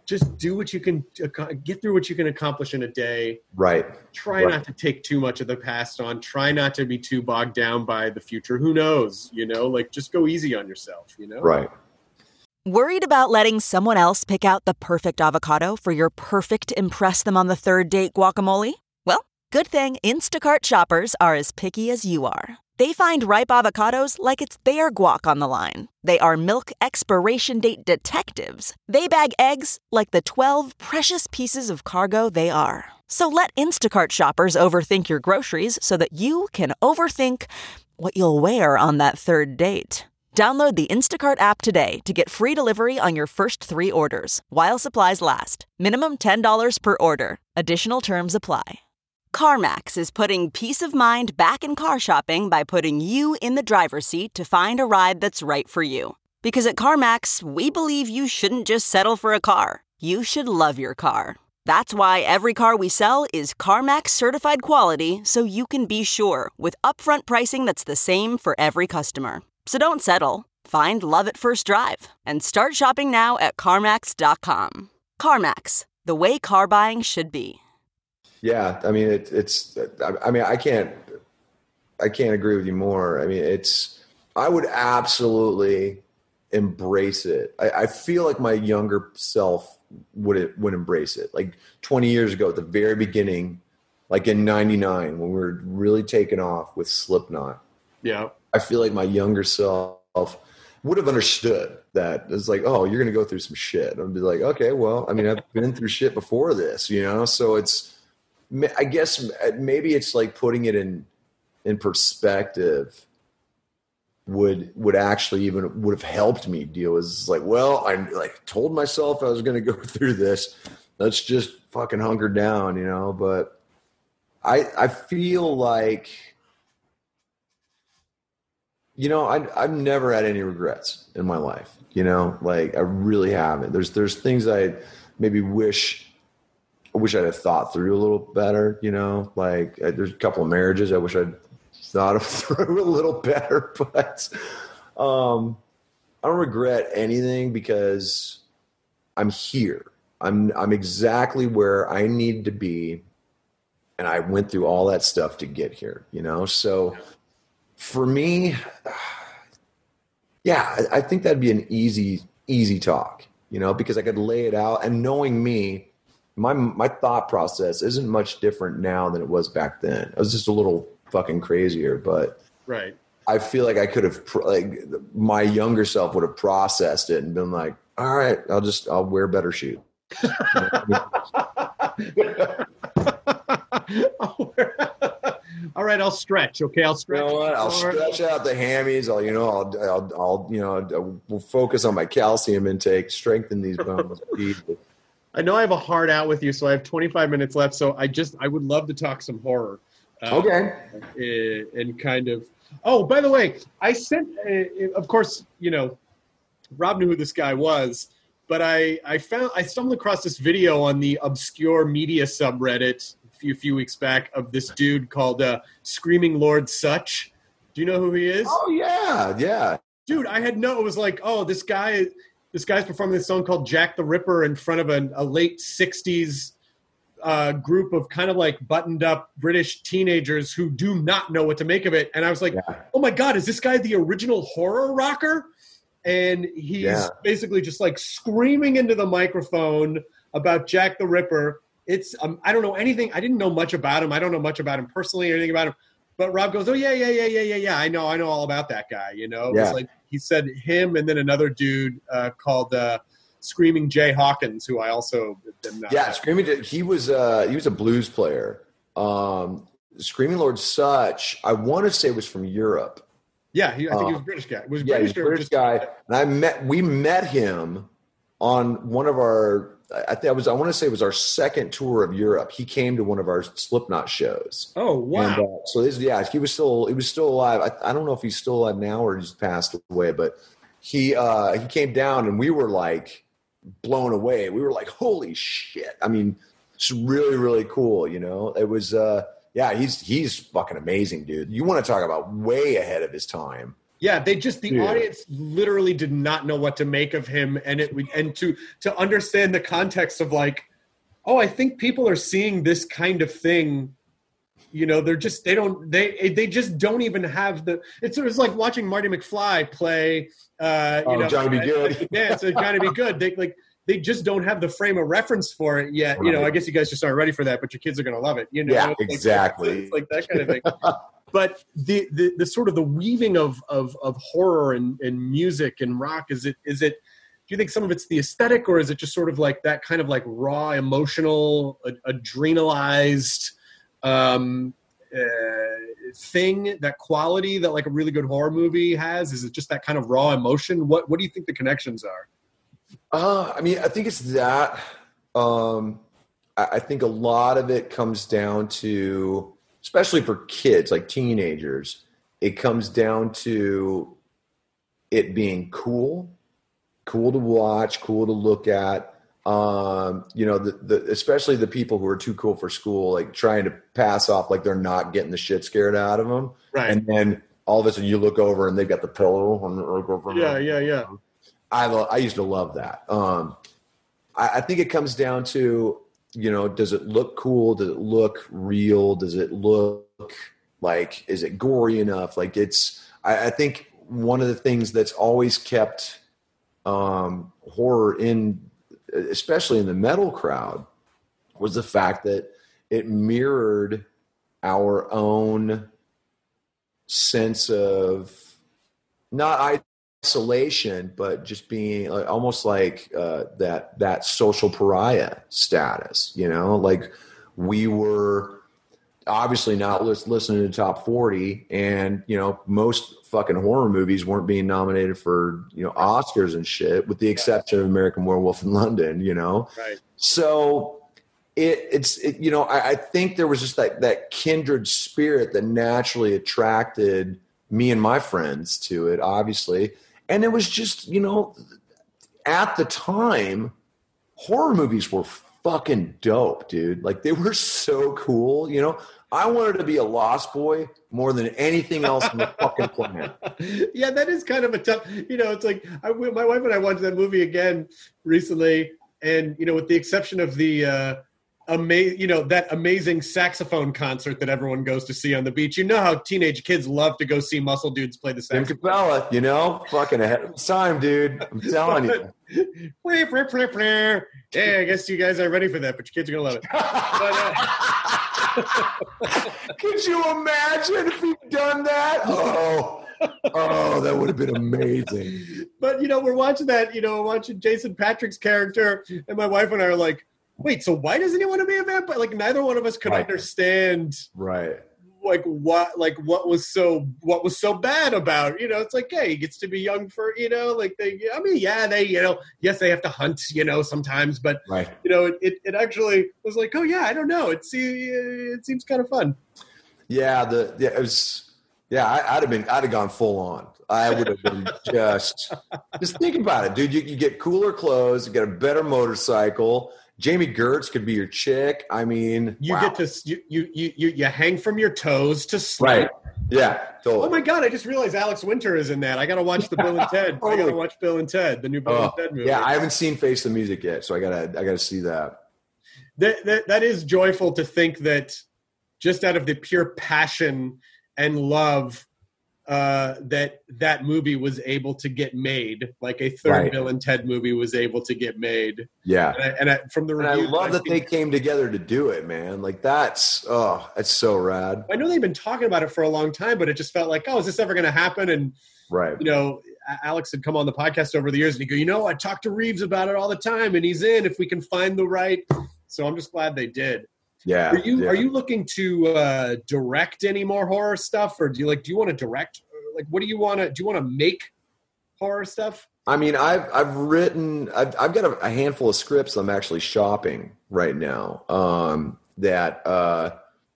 just do what you can, get through what you can accomplish in a day.
Right.
Try
right.
not to take too much of the past on. Try not to be too bogged down by the future. Who knows? You know, like just go easy on yourself, you know?
Right.
Worried about letting someone else pick out the perfect avocado for your perfect impress them on the third date guacamole? Well, good thing Instacart shoppers are as picky as you are. They find ripe avocados like it's their guac on the line. They are milk expiration date detectives. They bag eggs like the twelve precious pieces of cargo they are. So let Instacart shoppers overthink your groceries so that you can overthink what you'll wear on that third date. Download the Instacart app today to get free delivery on your first three orders, while supplies last. Minimum ten dollars per order. Additional terms apply. CarMax is putting peace of mind back in car shopping by putting you in the driver's seat to find a ride that's right for you. Because at CarMax, we believe you shouldn't just settle for a car. You should love your car. That's why every car we sell is CarMax certified quality, so you can be sure with upfront pricing that's the same for every customer. So don't settle. Find love at first drive and start shopping now at CarMax dot com. CarMax, the way car buying should be.
Yeah, I mean, it, it's, I mean, I can't, I can't agree with you more. I mean, it's, I would absolutely embrace it. I, I feel like my younger self would, would embrace it. Like twenty years ago at the very beginning, like in ninety-nine, when we were really taking off with Slipknot.
Yeah.
I feel like my younger self would have understood that. It's like, oh, you're going to go through some shit. I'd be like, okay, well, I mean, I've been through shit before this, you know? So it's, I guess maybe it's like putting it in, in perspective would, would actually even would have helped me deal with. It's like, well, I like told myself I was going to go through this. Let's just fucking hunker down, you know? But I, I feel like, you know, I, I've never had any regrets in my life, you know, like I really haven't. There's, there's things I maybe wish, I wish I'd have thought through a little better, you know, like I, there's a couple of marriages I wish I'd thought of through a little better, but um, I don't regret anything because I'm here. I'm, I'm exactly where I need to be. And I went through all that stuff to get here, you know? So for me, yeah, I, I think that'd be an easy, easy talk, you know, because I could lay it out. And knowing me, my my thought process isn't much different now than it was back then. I was just a little fucking crazier, but
right.
I feel like I could have, like, my younger self would have processed it and been like, all right, I'll just, I'll wear better shoes.
All right, I'll stretch. Okay, I'll stretch.
You know what? I'll stretch out the hammies. I'll, you know, I'll, I'll, I'll you know, we'll focus on my calcium intake, strengthen these bones.
I know I have a hard out with you, so I have twenty-five minutes left. So I just, I would love to talk some horror. Uh,
okay.
And kind of. Oh, by the way, I sent. Uh, of course, you know, Rob knew who this guy was, but I, I found, I stumbled across this video on the obscure media subreddit few few weeks back of this dude called uh, Screaming Lord Sutch. Do you know who he is?
Oh yeah, yeah.
Dude, I had no. It was like, oh, this guy, this guy's performing this song called Jack the Ripper in front of a, a late sixties uh, group of kind of like buttoned up British teenagers who do not know what to make of it. And I was like, yeah. Oh my God, is this guy the original horror rocker? And he's yeah. basically just like screaming into the microphone about Jack the Ripper. It's um, I don't know anything. I didn't know much about him. I don't know much about him personally or anything about him. But Rob goes, oh, yeah, yeah, yeah, yeah, yeah, yeah. I know. I know all about that guy. You know, it
yeah.
was like he said him and then another dude uh, called uh, Screaming Jay Hawkins, who I also am not.
Yeah, Screaming. He was uh, he was a blues player. Um, Screaming Lord Sutch, I want to say was from Europe.
Yeah, he, I think um, he was a British guy. Was
yeah,
British,
he was a British guy. And I met. We met him on one of our. I think I was. I want to say it was our second tour of Europe. He came to one of our Slipknot shows.
Oh wow!
And, uh, so this, yeah, he was still. He was still alive. I, I don't know if he's still alive now or he's passed away. But he uh, he came down and we were like blown away. We were like, holy shit! I mean, it's really really cool. You know, it was. Uh, yeah, he's he's fucking amazing, dude. You want to talk about way ahead of his time?
Yeah, they just the
Yeah.
audience literally did not know what to make of him, and it and to to understand the context of like, oh, I think people are seeing this kind of thing. You know, they're just they don't they they just don't even have the. It's it was like watching Marty McFly play. Uh, you
Oh,
know,
Johnny Be Good.
Yeah, so Johnny Be Good. They like they just don't have the frame of reference for it yet. You know, I guess you guys just aren't ready for that, but your kids are going to love it. You know,
Yeah,
It's like-
exactly.
It's like that kind of thing. But the, the the sort of the weaving of of, of horror and, and music and rock, is it is it do you think some of it's the aesthetic, or is it just sort of like that kind of like raw emotional ad- adrenalized um uh, thing, that quality that like a really good horror movie has? Is it just that kind of raw emotion? What what do you think the connections are?
Uh, I mean, I think it's that. Um, I, I think a lot of it comes down to, especially for kids, like teenagers, it comes down to it being cool, cool to watch, cool to look at. Um, you know, the, the, especially the people who are too cool for school, like trying to pass off like they're not getting the shit scared out of them.
Right.
And then all of a sudden you look over and they've got the pillow. On the,
Yeah, yeah, yeah.
I lo- I used to love that. Um, I, I think it comes down to, you know, does it look cool? Does it look real? Does it look like, is it gory enough? Like it's, I, I think one of the things that's always kept um, horror in, especially in the metal crowd, was the fact that it mirrored our own sense of not isolation, but just being like, almost like uh, that that social pariah status. You know, like we were obviously not lis- listening to Top forty, and you know, most fucking horror movies weren't being nominated for, you know, Oscars and shit, with the exception of American Werewolf in London. You know,
Right.
so. It, it's, it, you know, I, I think there was just that, that kindred spirit that naturally attracted me and my friends to it, obviously. And it was just, you know, at the time, horror movies were fucking dope, dude. Like, they were so cool, you know. I wanted to be a Lost Boy more than anything else on the fucking planet.
Yeah, that is kind of a tough, you know, it's like, I, my wife and I watched that movie again recently, and, you know, with the exception of the, uh, Ama- you know, that amazing saxophone concert that everyone goes to see on the beach. You know how teenage kids love to go see muscle dudes play the
Tim
saxophone.
Capella, you know, fucking ahead of time, dude. I'm telling you.
Yeah, I guess you guys are ready for that, but your kids are going to love it. But, uh,
Could you imagine if he'd done that? Oh, oh, that would have been amazing.
but, you know, we're watching that, you know, we're watching Jason Patrick's character, and my wife and I are like, wait, so why doesn't he want to be a vampire? Like, neither one of us could
Right.
understand,
Right.
like what, like what was so, what was so bad about, you know? It's like, hey, he gets to be young for, you know, like they. I mean, yeah, they, you know, yes, they have to hunt, you know, sometimes, but
Right.
you know, it, it, it actually was like, oh yeah, I don't know, it seems, it seems kind of fun.
Yeah, the yeah, it was. Yeah, I, I'd have been. I'd have gone full on. I would have been just. Just think about it, dude. You, you get cooler clothes. You get a better motorcycle. Jamie Gertz could be your chick. I mean,
You
wow.
get to you, you you you you hang from your toes to sleep.
right. Yeah, totally.
Oh my God! I just realized Alex Winter is in that. I got to watch the Bill and Ted. I got to watch Bill and Ted, the new Bill
Oh,
and Ted movie.
yeah, I haven't seen Face the Music yet, so I gotta. I gotta see that.
that, that that is joyful to think that just out of the pure passion and love uh, that that movie was able to get made, like a third
Right.
Bill and Ted movie was able to get made.
Yeah.
And I, and I, from the
And I
reviews,
love
I've
that
seen-
they came together to do it, man. Like that's oh, that's so rad.
I know they've been talking about it for a long time, but it just felt like, oh, is this ever going to happen? And
Right.
you know, A- Alex had come on the podcast over the years, and he go, you know, I talk to Reeves about it all the time, and he's in if we can find the right. So I'm just glad they did.
Yeah.
Are you
yeah.
are you looking to uh, direct any more horror stuff, or do you like do you want to direct? Like, what do you want to do? You want to make horror stuff?
I mean, I've I've written I've I've got a, a handful of scripts I'm actually shopping right now. Um, that uh,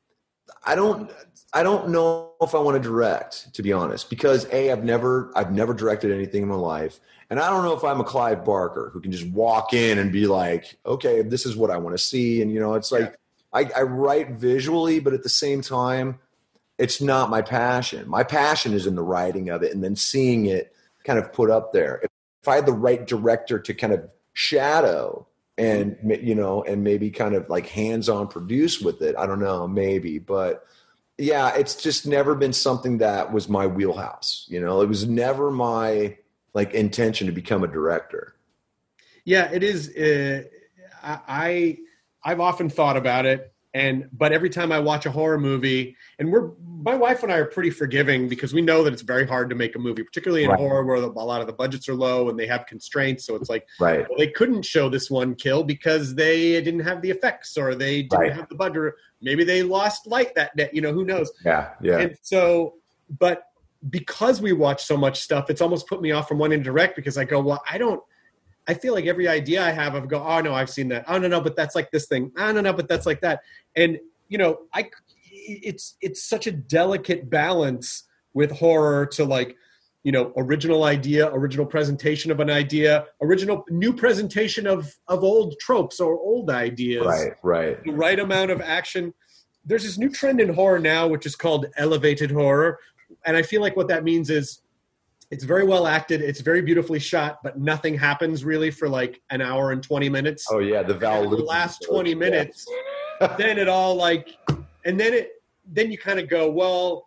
I don't I don't know if I want to direct, to be honest, because a I've never I've never directed anything in my life, and I don't know if I'm a Clive Barker who can just walk in and be like, okay, this is what I want to see, and you know, it's like I, I write visually, but at the same time, it's not my passion. My passion is in the writing of it and then seeing it kind of put up there. If, if I had the right director to kind of shadow and, you know, and maybe kind of like hands-on produce with it, I don't know, maybe. But yeah, it's just never been something that was my wheelhouse. You know, it was never my like intention to become a director.
Yeah, it is. Uh, I, I've often thought about it. And, but every time I watch a horror movie, and we're, my wife and I are pretty forgiving because we know that it's very hard to make a movie, particularly in
right.
horror where the, a lot of the budgets are low and they have constraints. So it's like,
right.
well, they couldn't show this one kill because they didn't have the effects or they didn't
right.
have the budget. Maybe they lost light that day, you know, who knows?
Yeah. Yeah.
And so, but because we watch so much stuff, it's almost put me off from wanting to direct because I go, well, I don't, I feel like every idea I have, I go, oh no, I've seen that. Oh no, no, but that's like this thing. Oh no, no, but that's like that. And you know, I, it's it's such a delicate balance with horror to like, you know, original idea, original presentation of an idea, original new presentation of of old tropes or old ideas.
Right, right.
The right amount of action. There's this new trend in horror now, which is called elevated horror, and I feel like what that means is, it's very well acted. It's very beautifully shot, but nothing happens really for like an hour and twenty minutes.
Oh yeah, the Val.
The last twenty minutes, yeah. Then it all like, and then it, then you kind of go, well,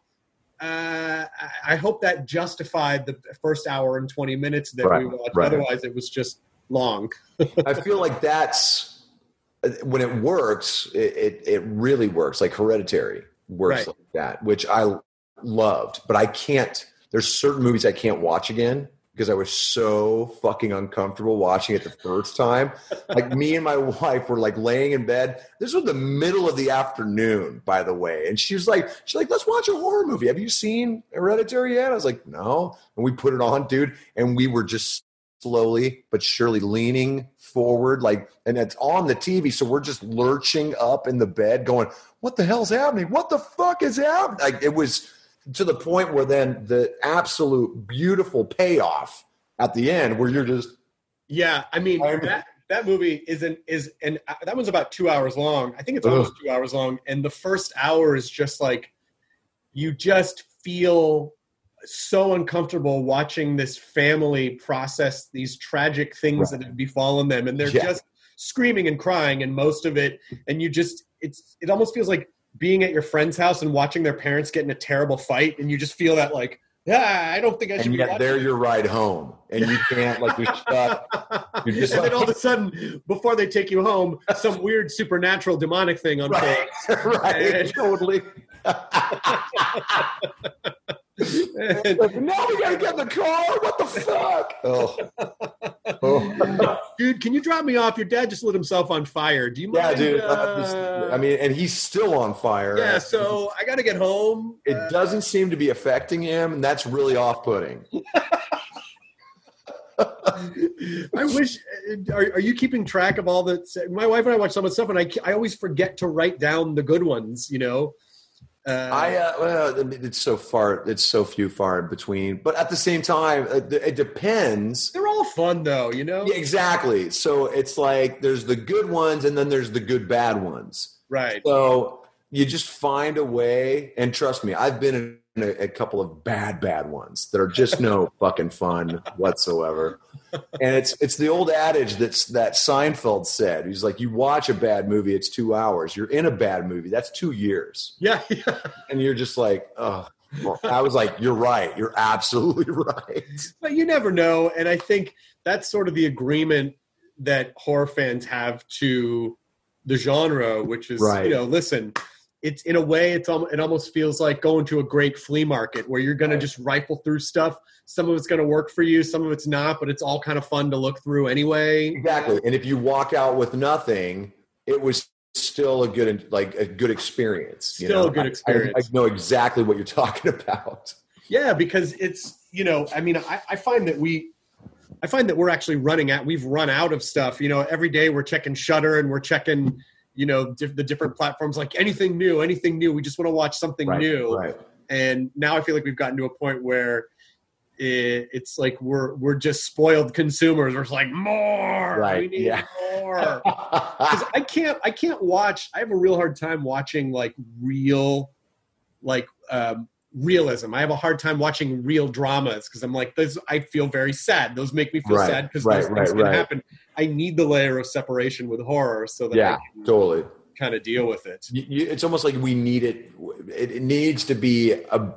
uh, I hope that justified the first hour and twenty minutes that
right,
we watched.
Right.
Otherwise, it was just long.
I feel like that's when it works. It it, it really works. Like Hereditary works
right.
like that, which I loved, but I can't. There's certain movies I can't watch again because I was so fucking uncomfortable watching it the first time. Like me and my wife were like laying in bed. This was the middle of the afternoon, by the way. And she was like, she's like, let's watch a horror movie. Have you seen Hereditary yet? I was like, no. And we put it on, dude. And we were just slowly but surely leaning forward. Like, and it's on the T V. So we're just lurching up in the bed going, what the hell's happening? What the fuck is happening? Like it was, to the point where then the absolute beautiful payoff at the end where you're just.
Yeah. I mean, that, that movie isn't, is, and that one's about two hours long. I think it's almost Ugh. two hours long. And the first hour is just like, you just feel so uncomfortable watching this family process these tragic things right. that have befallen them. And they're yeah. just screaming and crying and most of it. And you just, it's, it almost feels like being at your friend's house and watching their parents get in a terrible fight, and you just feel that like, yeah, I don't think I should.
And
be
yet
watching
they're
it.
your ride home, and you can't like you're stuck. You're just
and
like,
then all of a sudden, before they take you home, some weird supernatural demonic thing unfolds.
Right, right. And, totally. and, like, now we gotta get in the car. What the fuck? Oh.
oh. Dude, can you drop me off? Your dad just lit himself on fire. Do you mind?
Yeah, dude.
Uh,
I mean, and he's still on fire.
Yeah, so I got to get home.
It
uh,
doesn't seem to be affecting him, and that's really off-putting.
I wish. Are, are you keeping track of all the? My wife and I watch some of the stuff, and I I always forget to write down the good ones. You know. Uh,
I uh, well, it's so far, it's so few far in between. But at the same time, it, it depends.
They're all fun, though, you know.
Yeah, exactly. So it's like there's the good ones, and then there's the good bad ones.
Right.
So you just find a way, and trust me, I've been in a, a couple of bad, bad ones that are just no fucking fun whatsoever. And it's it's the old adage that's that Seinfeld said. He's like, you watch a bad movie, it's two hours. You're in a bad movie, that's two years.
Yeah. yeah.
And you're just like, oh. Well, I was like, you're right. You're absolutely right.
But you never know. And I think that's sort of the agreement that horror fans have to the genre, which is,
right.
you know, listen, it's in a way, it's al- it almost feels like going to a great flea market where you're going right. to just rifle through stuff. Some of it's going to work for you. Some of it's not, but it's all kind of fun to look through anyway.
Exactly. And if you walk out with nothing, it was still a good, like a good experience. You
still
know?
a good experience.
I, I know exactly what you're talking about.
Yeah, because it's, you know, I mean, I, I find that we, I find that we're actually running out, we've run out of stuff. You know, every day we're checking Shudder and we're checking, you know, diff- the different platforms, like anything new, anything new. We just want to watch something
right,
new.
Right.
And now I feel like we've gotten to a point where it, it's like we're we're just spoiled consumers. We're just like, more.
Right.
We need
yeah.
more. Because I can't I can't watch. I have a real hard time watching like real, like um, realism. I have a hard time watching real dramas because I'm like, this, I feel very sad. Those make me feel
Right,
sad because
right,
those
right,
things can
right.
happen. I need the layer of separation with horror so that
Yeah,
I can
totally.
kind of deal with it.
You, you, it's almost like we need it. It, it needs to be a.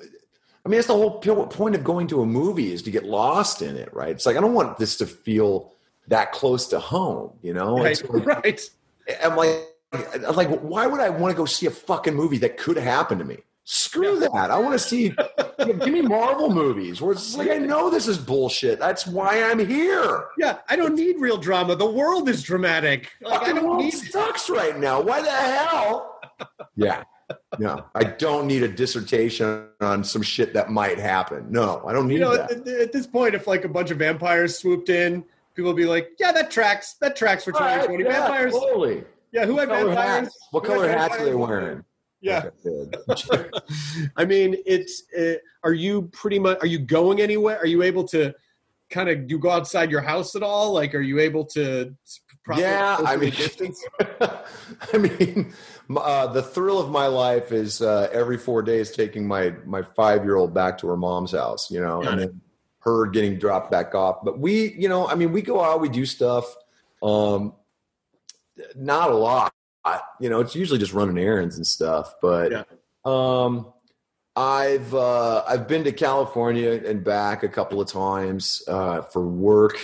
I mean, that's the whole p- point of going to a movie is to get lost in it, right? It's like I don't want this to feel that close to home, you know?
Right,
It's like,
right.
I'm like, I'm like, why would I want to go see a fucking movie that could happen to me? Screw
Yeah.
that. I want to see. You know, give me Marvel movies where it's just like I know this is bullshit. That's why I'm here.
Yeah, I don't need real drama. The world is dramatic. Like, I
Fucking
don't
world
need
sucks right now. Why the hell? Yeah. No, I don't need a dissertation on some shit that might happen. No, I don't need
You know,
that.
at, at this point, if like a bunch of vampires swooped in, people would be like, "Yeah, that tracks. That tracks for twenty twenty."
Right, yeah,
Vampires.
totally.
Yeah, who had
What color
vampires?
hats? What
Who had
color hats are they
vampires?
wearing?
Yeah.
Okay, good.
I mean, it's. Uh, are you pretty much? Are you going anywhere? Are you able to kind of? You go outside your house at all? Like, are you able to? properly
Yeah, I
social
mean,
distance?
I mean, uh, the thrill of my life is uh, every four days taking my my five year old back to her mom's house, you know,
Got
and
it.
then her getting dropped back off. But we, you know, I mean, we go out, we do stuff. Um, not a lot, you know. It's usually just running errands and stuff. But
Yeah.
um, I've uh, I've been to California and back a couple of times uh, for work.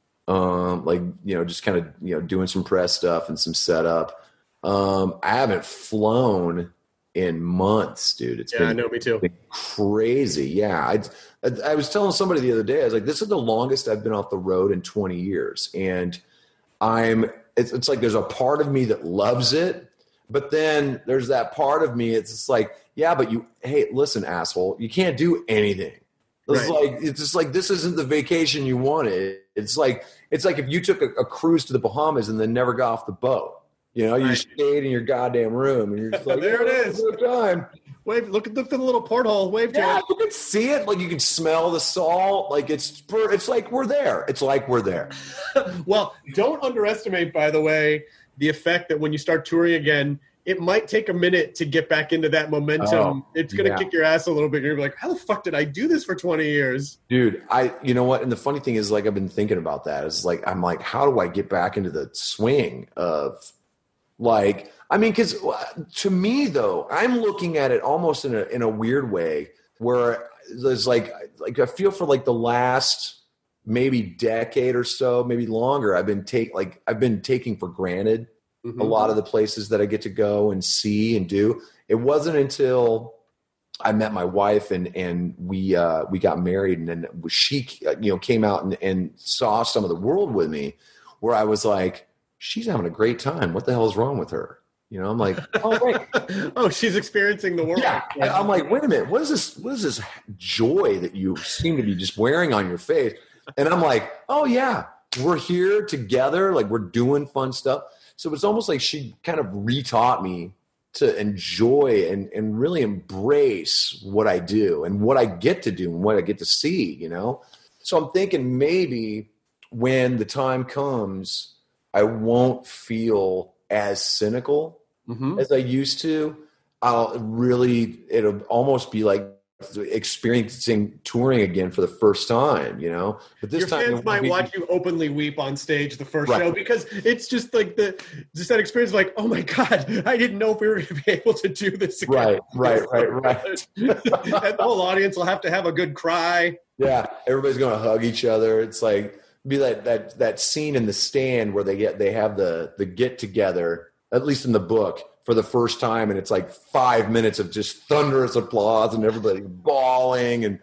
Um, like, you know, just kind of, you know, doing some press stuff and some setup. Um, I haven't flown in months, dude. It's
Yeah,
been,
I know, me too.
been crazy. Yeah. I, I, I was telling somebody the other day, I was like, this is the longest I've been off the road in twenty years. And I'm, it's, it's like, there's a part of me that loves it, but then there's that part of me. It's just like, yeah, but you, hey, listen, asshole, you can't do anything. It's
Right.
like it's just like this isn't the vacation you wanted. It's like it's like if you took a, a cruise to the Bahamas and then never got off the boat. You know, you
Right.
stayed in your goddamn room and you're just like,
There it
"Oh,
is."
good time.
Wave. Look at the, the little porthole. Wave to
Yeah,
it.
you can see it. Like you can smell the salt. Like it's per- it's like we're there. It's like we're there.
Well, don't underestimate, by the way, the effect that when you start touring again, it might take a minute to get back into that momentum.
Oh,
it's going to
yeah.
kick your ass a little bit. You're gonna be like, how the fuck did I do this for twenty years?
Dude, I you know what? And the funny thing is, like, I've been thinking about that. It's like I'm like, how do I get back into the swing of, like, I mean, because to me though, I'm looking at it almost in a in a weird way where there's like like I feel for like the last maybe decade or so, maybe longer, I've been take like I've been taking for granted
Mm-hmm.
a lot of the places that I get to go and see and do. It wasn't until I met my wife and and we uh, we got married, and then she you know came out and, and saw some of the world with me, where I was like, she's having a great time. What the hell is wrong with her? You know, I'm like, oh wait,
Oh, she's experiencing the world.
yeah. I- I'm like, wait a minute, what is this? What is this joy that you seem to be just wearing on your face? And I'm like, oh yeah, we're here together, like we're doing fun stuff. So it's almost like she kind of retaught me to enjoy and, and really embrace what I do and what I get to do and what I get to see, you know? So I'm thinking maybe when the time comes, I won't feel as cynical
Mm-hmm.
as I used to. I'll really, it'll almost be like experiencing touring again for the first time, you know? But this
Your
time, it
fans
won't
might
be-
watch you openly weep on stage the first
Right.
show because it's just like the just that experience. Like, oh my god, I didn't know if we were going to be able to do this again.
Right, right, right, right.
And the whole audience will have to have a good cry.
Yeah, everybody's gonna hug each other. It's like be like that that scene in The Stand where they get they have the the get together, at least in the book, for the first time, and it's like five minutes of just thunderous applause and everybody bawling and.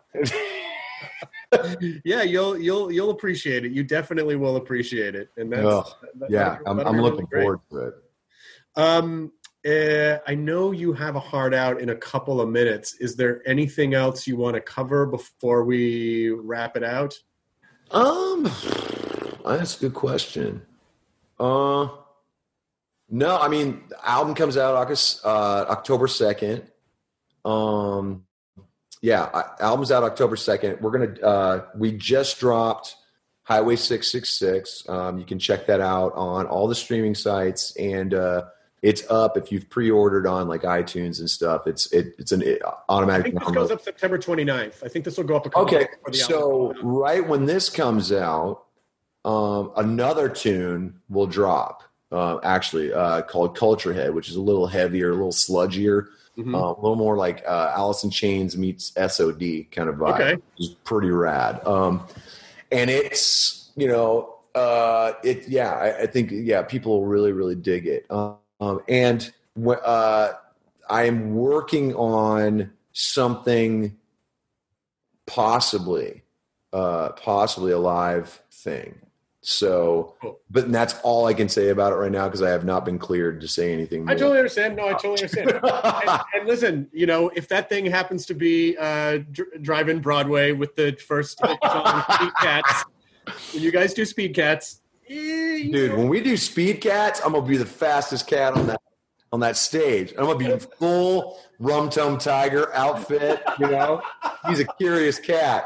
Yeah, you'll you'll you'll appreciate it. You definitely will appreciate it, and that's
Ugh,
that-
yeah,
that'll-
I'm,
that'll
I'm
be
looking
great.
forward to it.
Um, uh, I know you have a hard out in a couple of minutes. Is there anything else you want to cover before we wrap it out?
Um, that's a good question. Uh, no, I mean, the album comes out August, uh, October second. Um, yeah, I- album's out October second. We're gonna, uh, we just dropped Highway six six six. Um, you can check that out on all the streaming sites, and uh, it's up. If you've pre-ordered on like iTunes and stuff, it's it, it's an it, automatic.
I think this
download.
goes up September twenty-ninth. I think this will go up a couple
Okay,
days before the
so
album.
right when this comes out, um, another tune will drop. Uh, actually, uh, called Culture Head, which is a little heavier, a little sludgier,
Mhm.
uh, a little more like uh, Alice in Chains meets S O D kind of vibe.
Okay.
Which is pretty rad. Um, and it's you know, uh, it yeah, I, I think yeah, people will really really dig it. Um, and uh, I am working on something, possibly, uh, possibly a live thing. So,
Cool.
but that's all I can say about it right now because I have not been cleared to say anything more.
I totally understand. No, I totally understand. and, and listen, you know, if that thing happens to be uh, dr- Drive-In Broadway with the first hit song, Speed Cats, when you guys do Speed Cats, eh, you
Dude,
know,
when we do Speed Cats, I'm gonna be the fastest cat on that on that stage. I'm gonna be in full Rum Tum Tiger outfit. You know, he's a curious cat.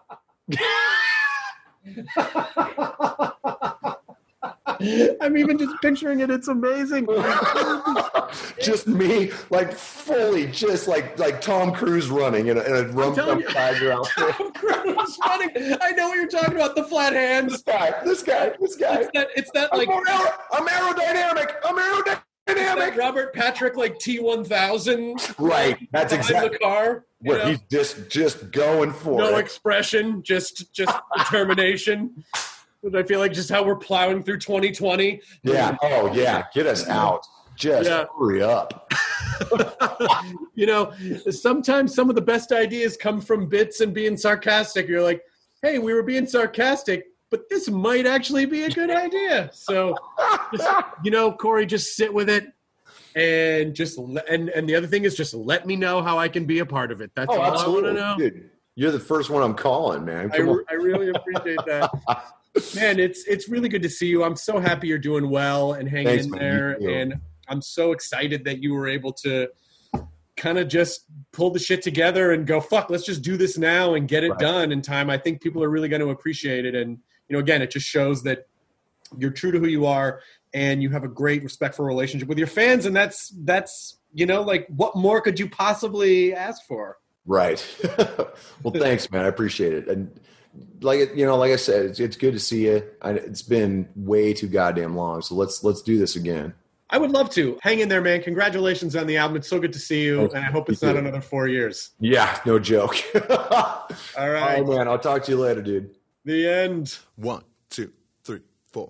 I'm even just picturing it. It's amazing.
Just me, like fully, just like like Tom Cruise running in a, in a Rum
telling
Tum
you.
Tiger outfit.
Tom Cruise running. I know what you're talking about. The flat hands.
This guy, this guy, this guy.
It's that. It's that
I'm,
like
aer- I'm aerodynamic. I'm
that
aerodynamic.
Robert Patrick like T one thousand.
Right. That's
behind
exactly
the car. you
where
know?
he's just just going for
No
it.
expression, just just determination. But I feel like just how we're plowing through twenty twenty.
Yeah. Oh, yeah. Get us out. Just
Yeah.
hurry up.
You know, sometimes some of the best ideas come from bits and being sarcastic. You're like, hey, we were being sarcastic, but this might actually be a good idea. So, just, you know, Corey, just sit with it. And just le- and and the other thing is just let me know how I can be a part of it. That's
Oh,
all
absolutely.
I want to know.
Dude, you're the first one I'm calling, man.
I,
Come on.
re- I really appreciate that. Man, it's it's really good to see you. I'm so happy you're doing well and hanging
Thanks,
in
man.
there.
You too.
And I'm so excited that you were able to kind of just pull the shit together and go, fuck, let's just do this now and get it
Right.
done in time. I think people are really going to appreciate it. And, you know, again, it just shows that you're true to who you are and you have a great respectful relationship with your fans. And that's, that's, you know, like what more could you possibly ask for?
Right. Well, thanks, man. I appreciate it. And like you know, like I said, it's, it's good to see you. I, it's been way too goddamn long. So let's let's do this again.
I would love to. Hang in there, man. Congratulations on the album. It's so good to see you.
Thanks.
And I hope it's
You
not
too.
another four years.
Yeah, no joke.
All right.
Oh man, I'll talk to you later, dude.
The end.
One, two, three, four.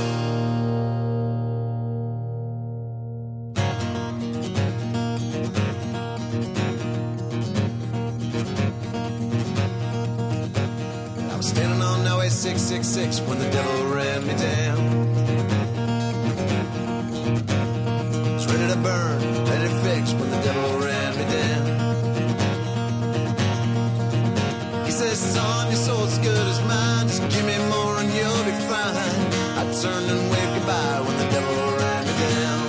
I was standing on Highway six six six when the devil ran me down. Was ready to burn, ready to fix when the devil ran me down. He says, son, your soul's good as mine. Just give me more and you'll be fine. I turned and waved goodbye when the devil ran me down.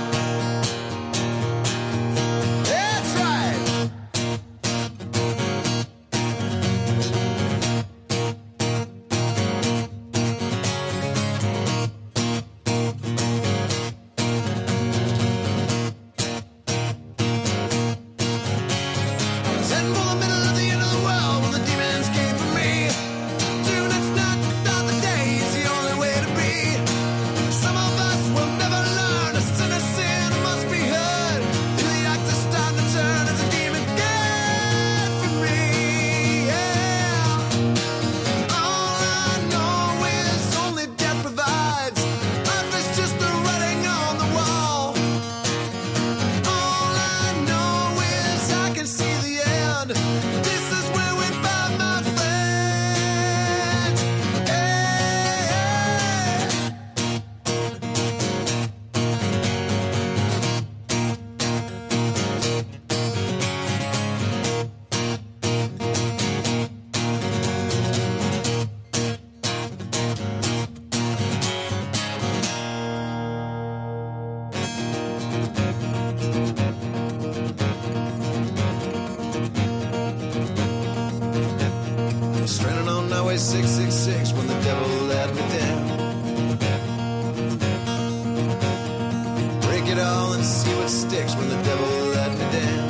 That's right. sticks when the devil let me down.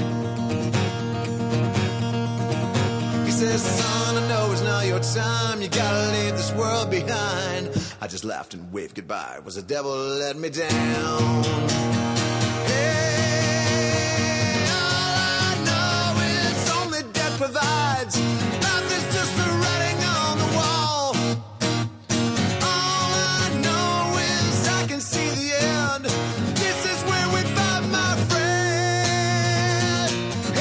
He says, son, I know it's not your time. You gotta leave this world behind. I just laughed and waved goodbye. It was the devil let me down. Hey, all I know is only death provides. Nothing's just the writing on the wall. All I know is I can see the end. This is where we find my friend.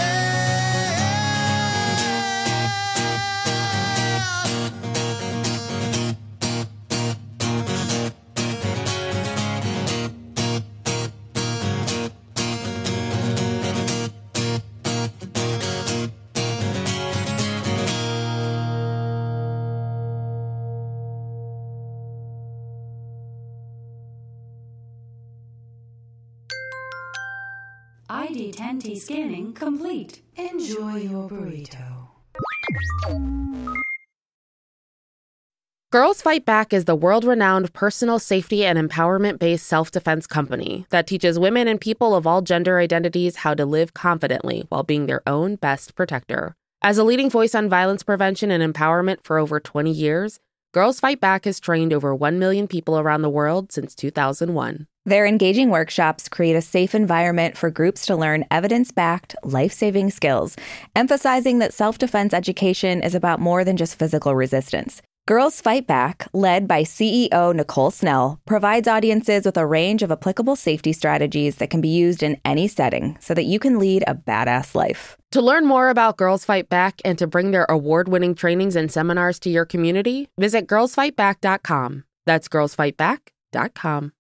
I D ten T scanning complete. Enjoy your burrito.
Girls Fight Back is the world-renowned personal safety and empowerment-based self-defense company that teaches women and people of all gender identities how to live confidently while being their own best protector. As a leading voice on violence prevention and empowerment for over twenty years, Girls Fight Back has trained over one million people around the world since two thousand one.
Their engaging workshops create a safe environment for groups to learn evidence-backed, life-saving skills, emphasizing that self-defense education is about more than just physical resistance. Girls Fight Back, led by C E O Nicole Snell, provides audiences with a range of applicable safety strategies that can be used in any setting so that you can lead a badass life.
To learn more about Girls Fight Back and to bring their award-winning trainings and seminars to your community, visit girls fight back dot com. That's girls fight back dot com.